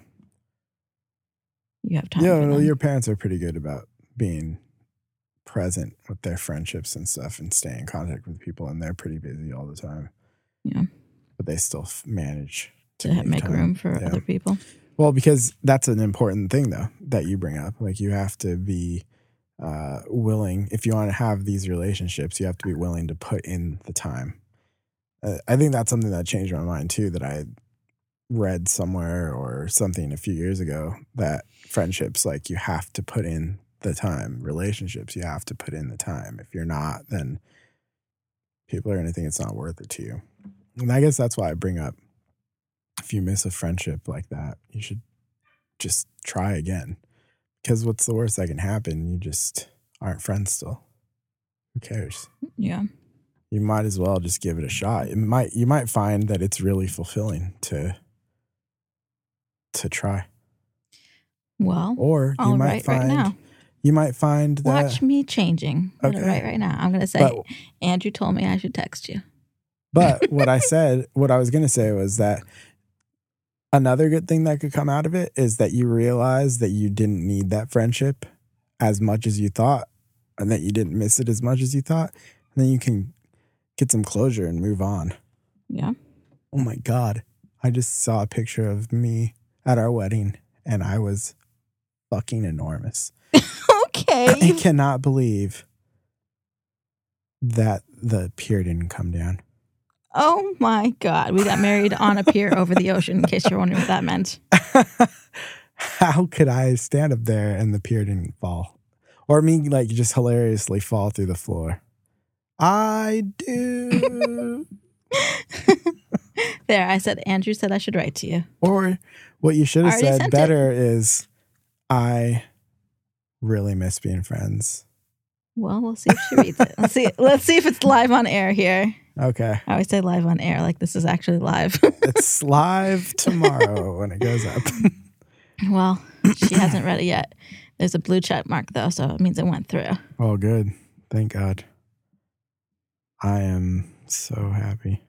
[SPEAKER 2] have time.
[SPEAKER 1] Yeah, well, your parents are pretty good about being present with their friendships and stuff and staying in contact with people, and they're pretty busy all the time.
[SPEAKER 2] Yeah.
[SPEAKER 1] But they still manage
[SPEAKER 2] to make room for other people.
[SPEAKER 1] Well, because that's an important thing, though, that you bring up. Like, you have to be willing, if you want to have these relationships, you have to be willing to put in the time. I think that's something that changed my mind, too, that I read somewhere or something a few years ago, that friendships, like, you have to put in the time. Relationships, you have to put in the time. If you're not, then people are going to think it's not worth it to you. And I guess that's why I bring up, if you miss a friendship like that, you should just try again. Because what's the worst that can happen? You just aren't friends still. Who cares?
[SPEAKER 2] Yeah.
[SPEAKER 1] You might as well just give it a shot. You might find that it's really fulfilling to try.
[SPEAKER 2] Well,
[SPEAKER 1] or you might find
[SPEAKER 2] right now.
[SPEAKER 1] You might find that.
[SPEAKER 2] Watch me changing.
[SPEAKER 1] Okay.
[SPEAKER 2] Right now. I'm going to say, Andrew told me I should text you.
[SPEAKER 1] But what I was going to say was that another good thing that could come out of it is that you realize that you didn't need that friendship as much as you thought, and that you didn't miss it as much as you thought. And then you can get some closure and move on.
[SPEAKER 2] Yeah.
[SPEAKER 1] Oh my God. I just saw a picture of me at our wedding, and I was fucking enormous.
[SPEAKER 2] Okay.
[SPEAKER 1] I cannot believe that the pier didn't come down.
[SPEAKER 2] Oh my God. We got married on a pier over the ocean, in case you're wondering what that meant.
[SPEAKER 1] How could I stand up there and the pier didn't fall? Or me, like, just hilariously fall through the floor. I do.
[SPEAKER 2] There, I said, Andrew said I should write to you.
[SPEAKER 1] Or what you should have
[SPEAKER 2] Already
[SPEAKER 1] said
[SPEAKER 2] sent
[SPEAKER 1] better is, I really miss being friends.
[SPEAKER 2] Well, we'll see if she reads it. Let's see if it's live on air here.
[SPEAKER 1] Okay.
[SPEAKER 2] I always say live on air, like this is actually live.
[SPEAKER 1] It's live tomorrow when it goes up.
[SPEAKER 2] Well, she hasn't read it yet. There's a blue check mark, though, so it means it went through.
[SPEAKER 1] Oh, good. Thank God. I am so happy.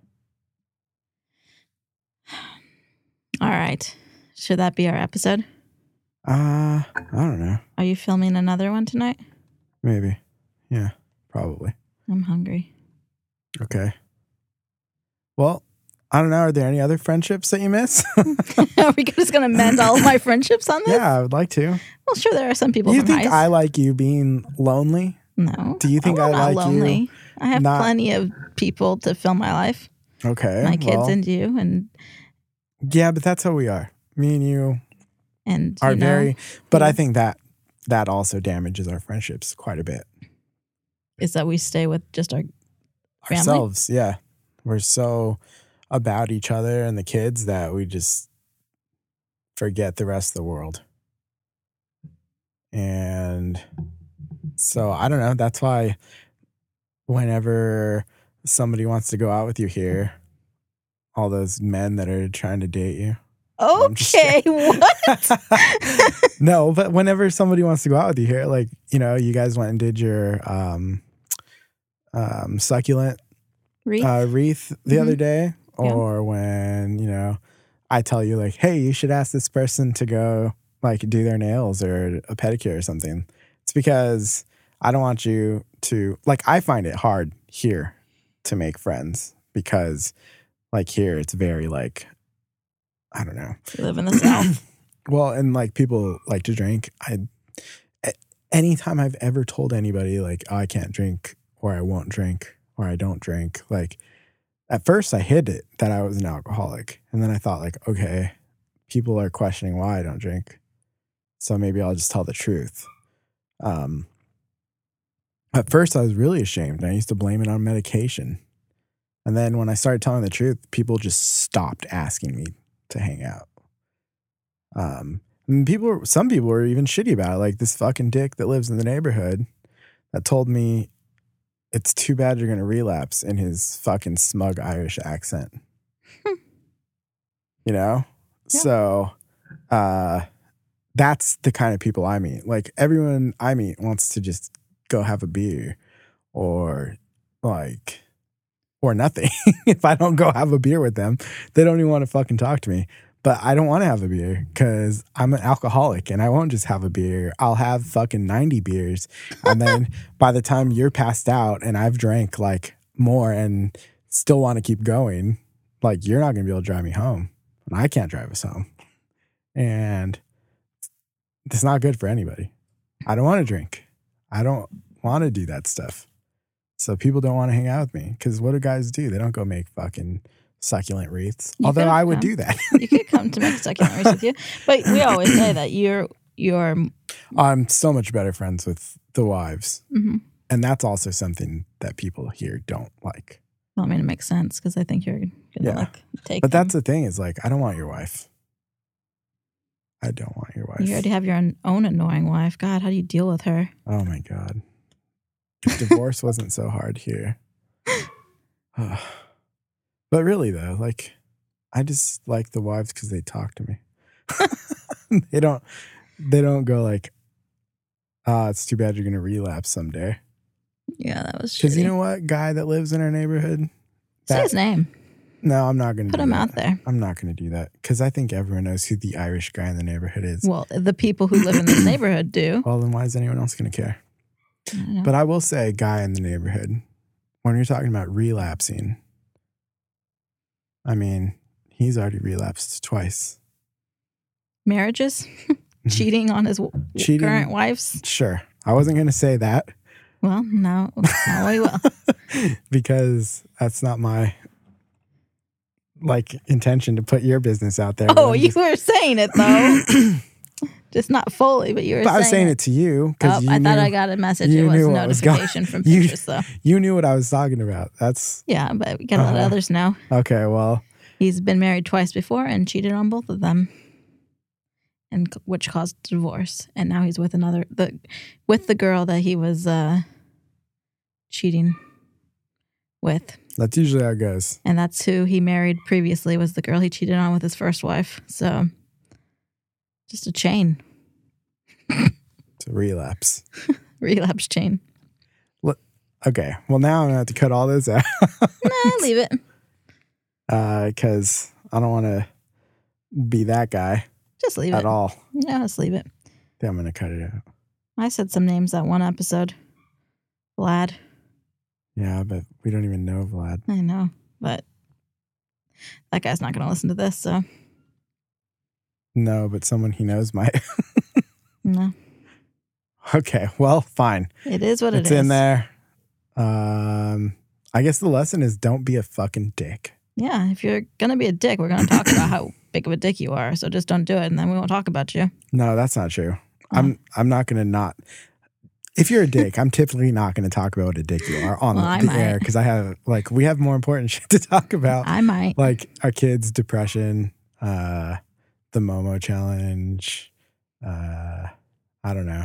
[SPEAKER 2] All right. Should that be our episode?
[SPEAKER 1] I don't know.
[SPEAKER 2] Are you filming another one tonight?
[SPEAKER 1] Maybe. Yeah, probably.
[SPEAKER 2] I'm hungry.
[SPEAKER 1] Okay. Well, I don't know. Are there any other friendships that you miss?
[SPEAKER 2] Are we just going to mend all of my friendships on this?
[SPEAKER 1] Yeah, I would like to.
[SPEAKER 2] Well, sure, there are some people
[SPEAKER 1] Do you
[SPEAKER 2] from
[SPEAKER 1] think
[SPEAKER 2] high
[SPEAKER 1] I like you being lonely?
[SPEAKER 2] No.
[SPEAKER 1] Do you think
[SPEAKER 2] I'm
[SPEAKER 1] I
[SPEAKER 2] not
[SPEAKER 1] like
[SPEAKER 2] lonely.
[SPEAKER 1] you?
[SPEAKER 2] I have plenty of people to fill my life.
[SPEAKER 1] Okay.
[SPEAKER 2] My kids and you.
[SPEAKER 1] Yeah, but that's how we are. Me and you are very... But I think that also damages our friendships quite a bit.
[SPEAKER 2] Is that we stay with just our family?
[SPEAKER 1] Ourselves, yeah. We're so about each other and the kids that we just forget the rest of the world. And so I don't know. That's why whenever somebody wants to go out with you here, all those men that are trying to date you.
[SPEAKER 2] Okay, what?
[SPEAKER 1] No, but whenever somebody wants to go out with you here, like, you know, you guys went and did your succulent wreath the other day, or when, you know, I tell you like, hey, you should ask this person to go like do their nails or a pedicure or something. It's because I don't want you to, like, I find it hard here to make friends because like here it's very like, I don't know.
[SPEAKER 2] You live in the South.
[SPEAKER 1] Well, and like people like to drink. Anytime I've ever told anybody like, oh, I can't drink or I won't drink or I don't drink, like at first I hid it that I was an alcoholic. And then I thought like, okay, people are questioning why I don't drink. So maybe I'll just tell the truth. At first I was really ashamed and I used to blame it on medication. And then when I started telling the truth, people just stopped asking me to hang out. And some people were even shitty about it. Like this fucking dick that lives in the neighborhood that told me it's too bad you're going to relapse in his fucking smug Irish accent. You know? Yeah. So, that's the kind of people I meet. Like everyone I meet wants to just go have a beer or nothing. If I don't go have a beer with them, they don't even want to fucking talk to me. But I don't want to have a beer because I'm an alcoholic and I won't just have a beer. I'll have fucking 90 beers. And then by the time you're passed out and I've drank like more and still want to keep going, like you're not going to be able to drive me home. And I can't drive us home. And it's not good for anybody. I don't want to drink. I don't want to do that stuff. So people don't want to hang out with me because what do guys do? They don't go make fucking succulent wreaths. Although I would do that.
[SPEAKER 2] You could come to make succulent wreaths with you. But we always say that you're
[SPEAKER 1] I'm so much better friends with the wives.
[SPEAKER 2] Mm-hmm.
[SPEAKER 1] And that's also something that people here don't like.
[SPEAKER 2] Well, I mean, it makes sense because I think you're going to like take
[SPEAKER 1] But
[SPEAKER 2] them.
[SPEAKER 1] that's the thing is like, I don't want your wife. I don't want your wife.
[SPEAKER 2] You already have your own annoying wife. God, how do you deal with her?
[SPEAKER 1] Oh my God. If divorce wasn't so hard here. But really though, like I just like the wives because they talk to me. They don't go like, it's too bad you're gonna relapse someday.
[SPEAKER 2] Yeah, that was
[SPEAKER 1] because you know what, guy that lives in our neighborhood.
[SPEAKER 2] Say his name.
[SPEAKER 1] No, I'm not gonna
[SPEAKER 2] put him out there.
[SPEAKER 1] I'm not gonna do that because I think everyone knows who the Irish guy in the neighborhood is.
[SPEAKER 2] Well, the people who live in this neighborhood do.
[SPEAKER 1] Well, then why is anyone else gonna care? But I will say, guy in the neighborhood, when you're talking about relapsing, I mean, he's already relapsed twice.
[SPEAKER 2] Marriages? Cheating on his current wives?
[SPEAKER 1] Sure. I wasn't going to say that.
[SPEAKER 2] Well, now we will.
[SPEAKER 1] Because that's not my, intention to put your business out there.
[SPEAKER 2] Oh, you were saying it, though. Just not fully, but you were saying it.
[SPEAKER 1] I was saying it to you.
[SPEAKER 2] I thought I got a message. It was a notification from Pinterest, though.
[SPEAKER 1] You knew what I was talking about.
[SPEAKER 2] Yeah, but we gotta let others know.
[SPEAKER 1] Okay, well.
[SPEAKER 2] He's been married twice before and cheated on both of them, and which caused divorce. And now he's with with the girl that he was cheating with.
[SPEAKER 1] That's usually how it goes.
[SPEAKER 2] And that's who he married previously, was the girl he cheated on with his first wife. So, just a chain.
[SPEAKER 1] It's a relapse.
[SPEAKER 2] Relapse chain.
[SPEAKER 1] Okay, well now I'm going to have to cut all this out.
[SPEAKER 2] Nah, leave it.
[SPEAKER 1] Because I don't want to be that guy.
[SPEAKER 2] Just leave it.
[SPEAKER 1] At all.
[SPEAKER 2] Yeah, just leave it.
[SPEAKER 1] Yeah, I'm going to cut it out.
[SPEAKER 2] I said some names that one episode. Vlad.
[SPEAKER 1] Yeah, but we don't even know Vlad.
[SPEAKER 2] I know, but That guy's not going to listen to this, so
[SPEAKER 1] No, but someone he knows might.
[SPEAKER 2] no.
[SPEAKER 1] Okay, well, fine.
[SPEAKER 2] It is what it
[SPEAKER 1] It's
[SPEAKER 2] is.
[SPEAKER 1] in there. I guess the lesson is don't be a fucking dick.
[SPEAKER 2] Yeah, if you're going to be a dick, we're going to talk about how big of a dick you are. So just don't do it, and then we won't talk about you.
[SPEAKER 1] No, that's not true.
[SPEAKER 2] Oh.
[SPEAKER 1] I'm not gonna not. If you're a dick, I'm typically not gonna talk about what a dick you are on
[SPEAKER 2] Well, I
[SPEAKER 1] the
[SPEAKER 2] might.
[SPEAKER 1] air because we have more important shit to talk about,
[SPEAKER 2] I might.
[SPEAKER 1] like our kids' depression, the Momo challenge, I don't know,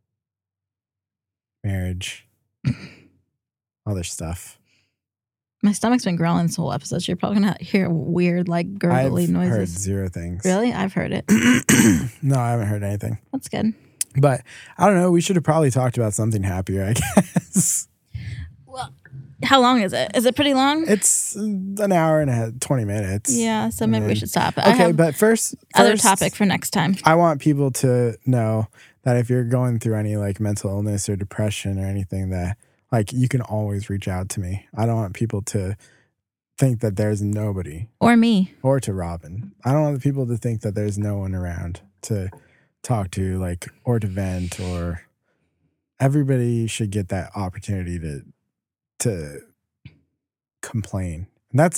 [SPEAKER 1] marriage, other stuff.
[SPEAKER 2] My stomach's been growling this whole episode, so you're probably going to hear weird, like, gurgly
[SPEAKER 1] I've
[SPEAKER 2] noises.
[SPEAKER 1] heard zero things.
[SPEAKER 2] Really? I've heard it.
[SPEAKER 1] No, I haven't heard anything.
[SPEAKER 2] That's good.
[SPEAKER 1] But I don't know. We should have probably talked about something happier, I guess.
[SPEAKER 2] Well, how long is it? Is it pretty long?
[SPEAKER 1] It's an hour and a half, 20 minutes.
[SPEAKER 2] Yeah, so maybe we should stop.
[SPEAKER 1] Okay, but first
[SPEAKER 2] other topic for next time.
[SPEAKER 1] I want people to know that if you're going through any like mental illness or depression or anything, that like you can always reach out to me. I don't want people to think that there's nobody,
[SPEAKER 2] Or me.
[SPEAKER 1] or to Robin. I don't want people to think that there's no one around to talk to, like, or to vent, or everybody should get that opportunity to complain. And that's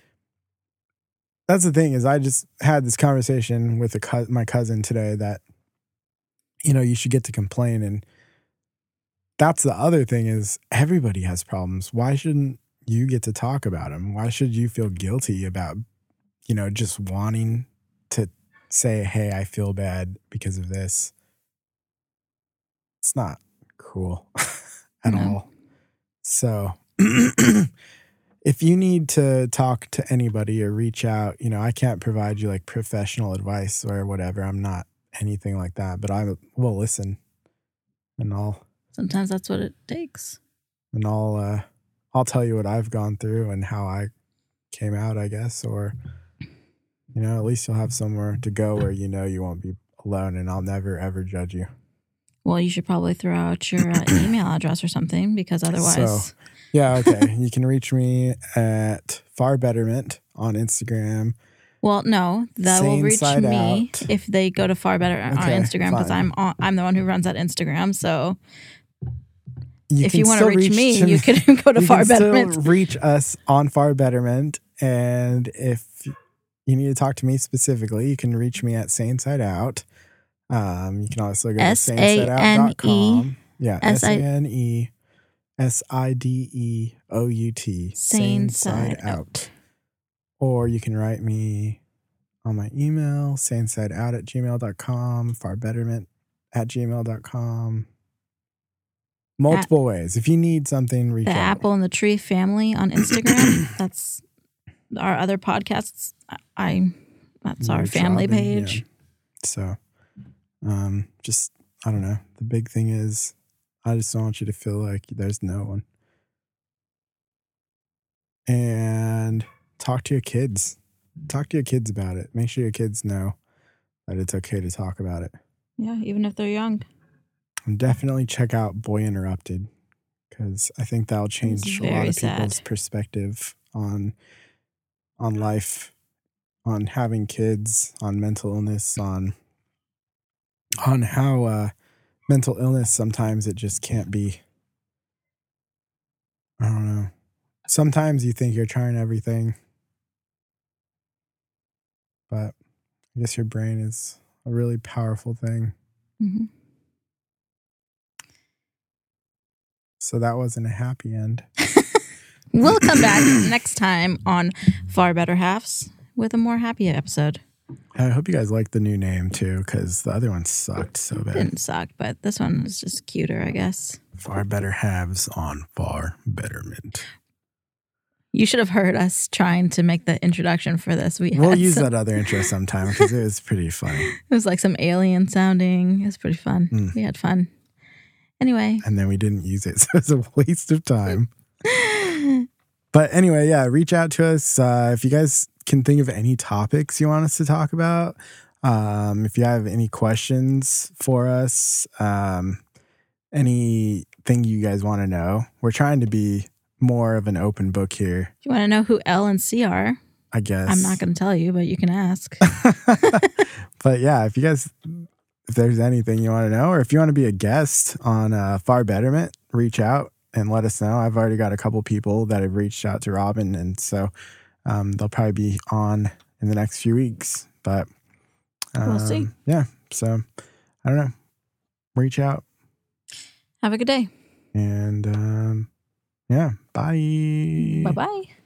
[SPEAKER 1] the thing is I just had this conversation with my cousin today that, you know, you should get to complain. And that's the other thing is everybody has problems. Why shouldn't you get to talk about them? Why should you feel guilty about, you know, just wanting to say, hey, I feel bad because of this? It's not cool at all. So if you need to talk to anybody or reach out, you know, I can't provide you like professional advice or whatever. I'm not anything like that, but I will listen, and
[SPEAKER 2] Sometimes that's what it takes.
[SPEAKER 1] I'll tell you what I've gone through and how I came out, I guess, or, you know, at least you'll have somewhere to go where you know you won't be alone, and I'll never, ever judge you.
[SPEAKER 2] Well, you should probably throw out your email address or something, because otherwise...
[SPEAKER 1] So, yeah, okay. You can reach me at Far Betterment on Instagram.
[SPEAKER 2] Well, no, that will reach
[SPEAKER 1] Sane Side
[SPEAKER 2] me
[SPEAKER 1] Out.
[SPEAKER 2] if they go to Far Better on
[SPEAKER 1] Okay,
[SPEAKER 2] Instagram, because
[SPEAKER 1] fine.
[SPEAKER 2] I'm the one who runs that Instagram. So if
[SPEAKER 1] can
[SPEAKER 2] you want to
[SPEAKER 1] still
[SPEAKER 2] reach me,
[SPEAKER 1] to
[SPEAKER 2] you can go to
[SPEAKER 1] you
[SPEAKER 2] Far
[SPEAKER 1] can still
[SPEAKER 2] Betterment.
[SPEAKER 1] reach us on Far Betterment, and if you need to talk to me specifically, you can reach me at Sane Side Out. You can also go to sanesideout.com. Yeah, SANESIDEOUT.
[SPEAKER 2] Sane Side Out.
[SPEAKER 1] Or you can write me on my email, sanesideout@gmail.com, farbetterment@gmail.com. Multiple ways. If you need something, reach
[SPEAKER 2] The
[SPEAKER 1] out.
[SPEAKER 2] Apple and the Tree Family on Instagram. That's our other podcasts. That's our
[SPEAKER 1] Reach
[SPEAKER 2] family
[SPEAKER 1] Robin,
[SPEAKER 2] page.
[SPEAKER 1] yeah. So, just, I don't know. The big thing is, I just don't want you to feel like there's no one. And talk to your kids. Talk to your kids about it. Make sure your kids know that it's okay to talk about it.
[SPEAKER 2] Yeah, even if they're young.
[SPEAKER 1] And definitely check out Boy Interrupted, because I think that'll change
[SPEAKER 2] It's
[SPEAKER 1] a lot
[SPEAKER 2] very
[SPEAKER 1] of people's
[SPEAKER 2] sad.
[SPEAKER 1] perspective on life, on having kids, on mental illness, on how mental illness, sometimes it just can't be. I don't know. Sometimes you think you're trying everything, but I guess your brain is a really powerful thing.
[SPEAKER 2] Mm-hmm.
[SPEAKER 1] So that wasn't a happy end.
[SPEAKER 2] We'll come back next time on Far Better Halves with a more happy episode.
[SPEAKER 1] I hope you guys like the new name too, because the other one sucked so bad.
[SPEAKER 2] Didn't suck, but this one is just cuter, I guess.
[SPEAKER 1] Far Better Halves on Far Betterment.
[SPEAKER 2] You should have heard us trying to make the introduction for this.
[SPEAKER 1] We'll use that other intro sometime because it was pretty funny.
[SPEAKER 2] It was like some alien sounding. It was pretty fun. We had fun. Anyway.
[SPEAKER 1] And then we didn't use it, so it's a waste of time. But anyway, yeah, reach out to us. If you guys can think of any topics you want us to talk about, if you have any questions for us, anything you guys want to know, we're trying to be more of an open book here.
[SPEAKER 2] If you want to know who L and C are,
[SPEAKER 1] I guess.
[SPEAKER 2] I'm not going to tell you, but you can ask.
[SPEAKER 1] But yeah, if there's anything you want to know, or if you want to be a guest on Far Betterment, reach out and let us know. I've already got a couple people that have reached out to Robin, and so they'll probably be on in the next few weeks. But
[SPEAKER 2] We'll see.
[SPEAKER 1] Yeah, so I don't know. Reach out.
[SPEAKER 2] Have a good day.
[SPEAKER 1] And yeah, bye.
[SPEAKER 2] Bye-bye.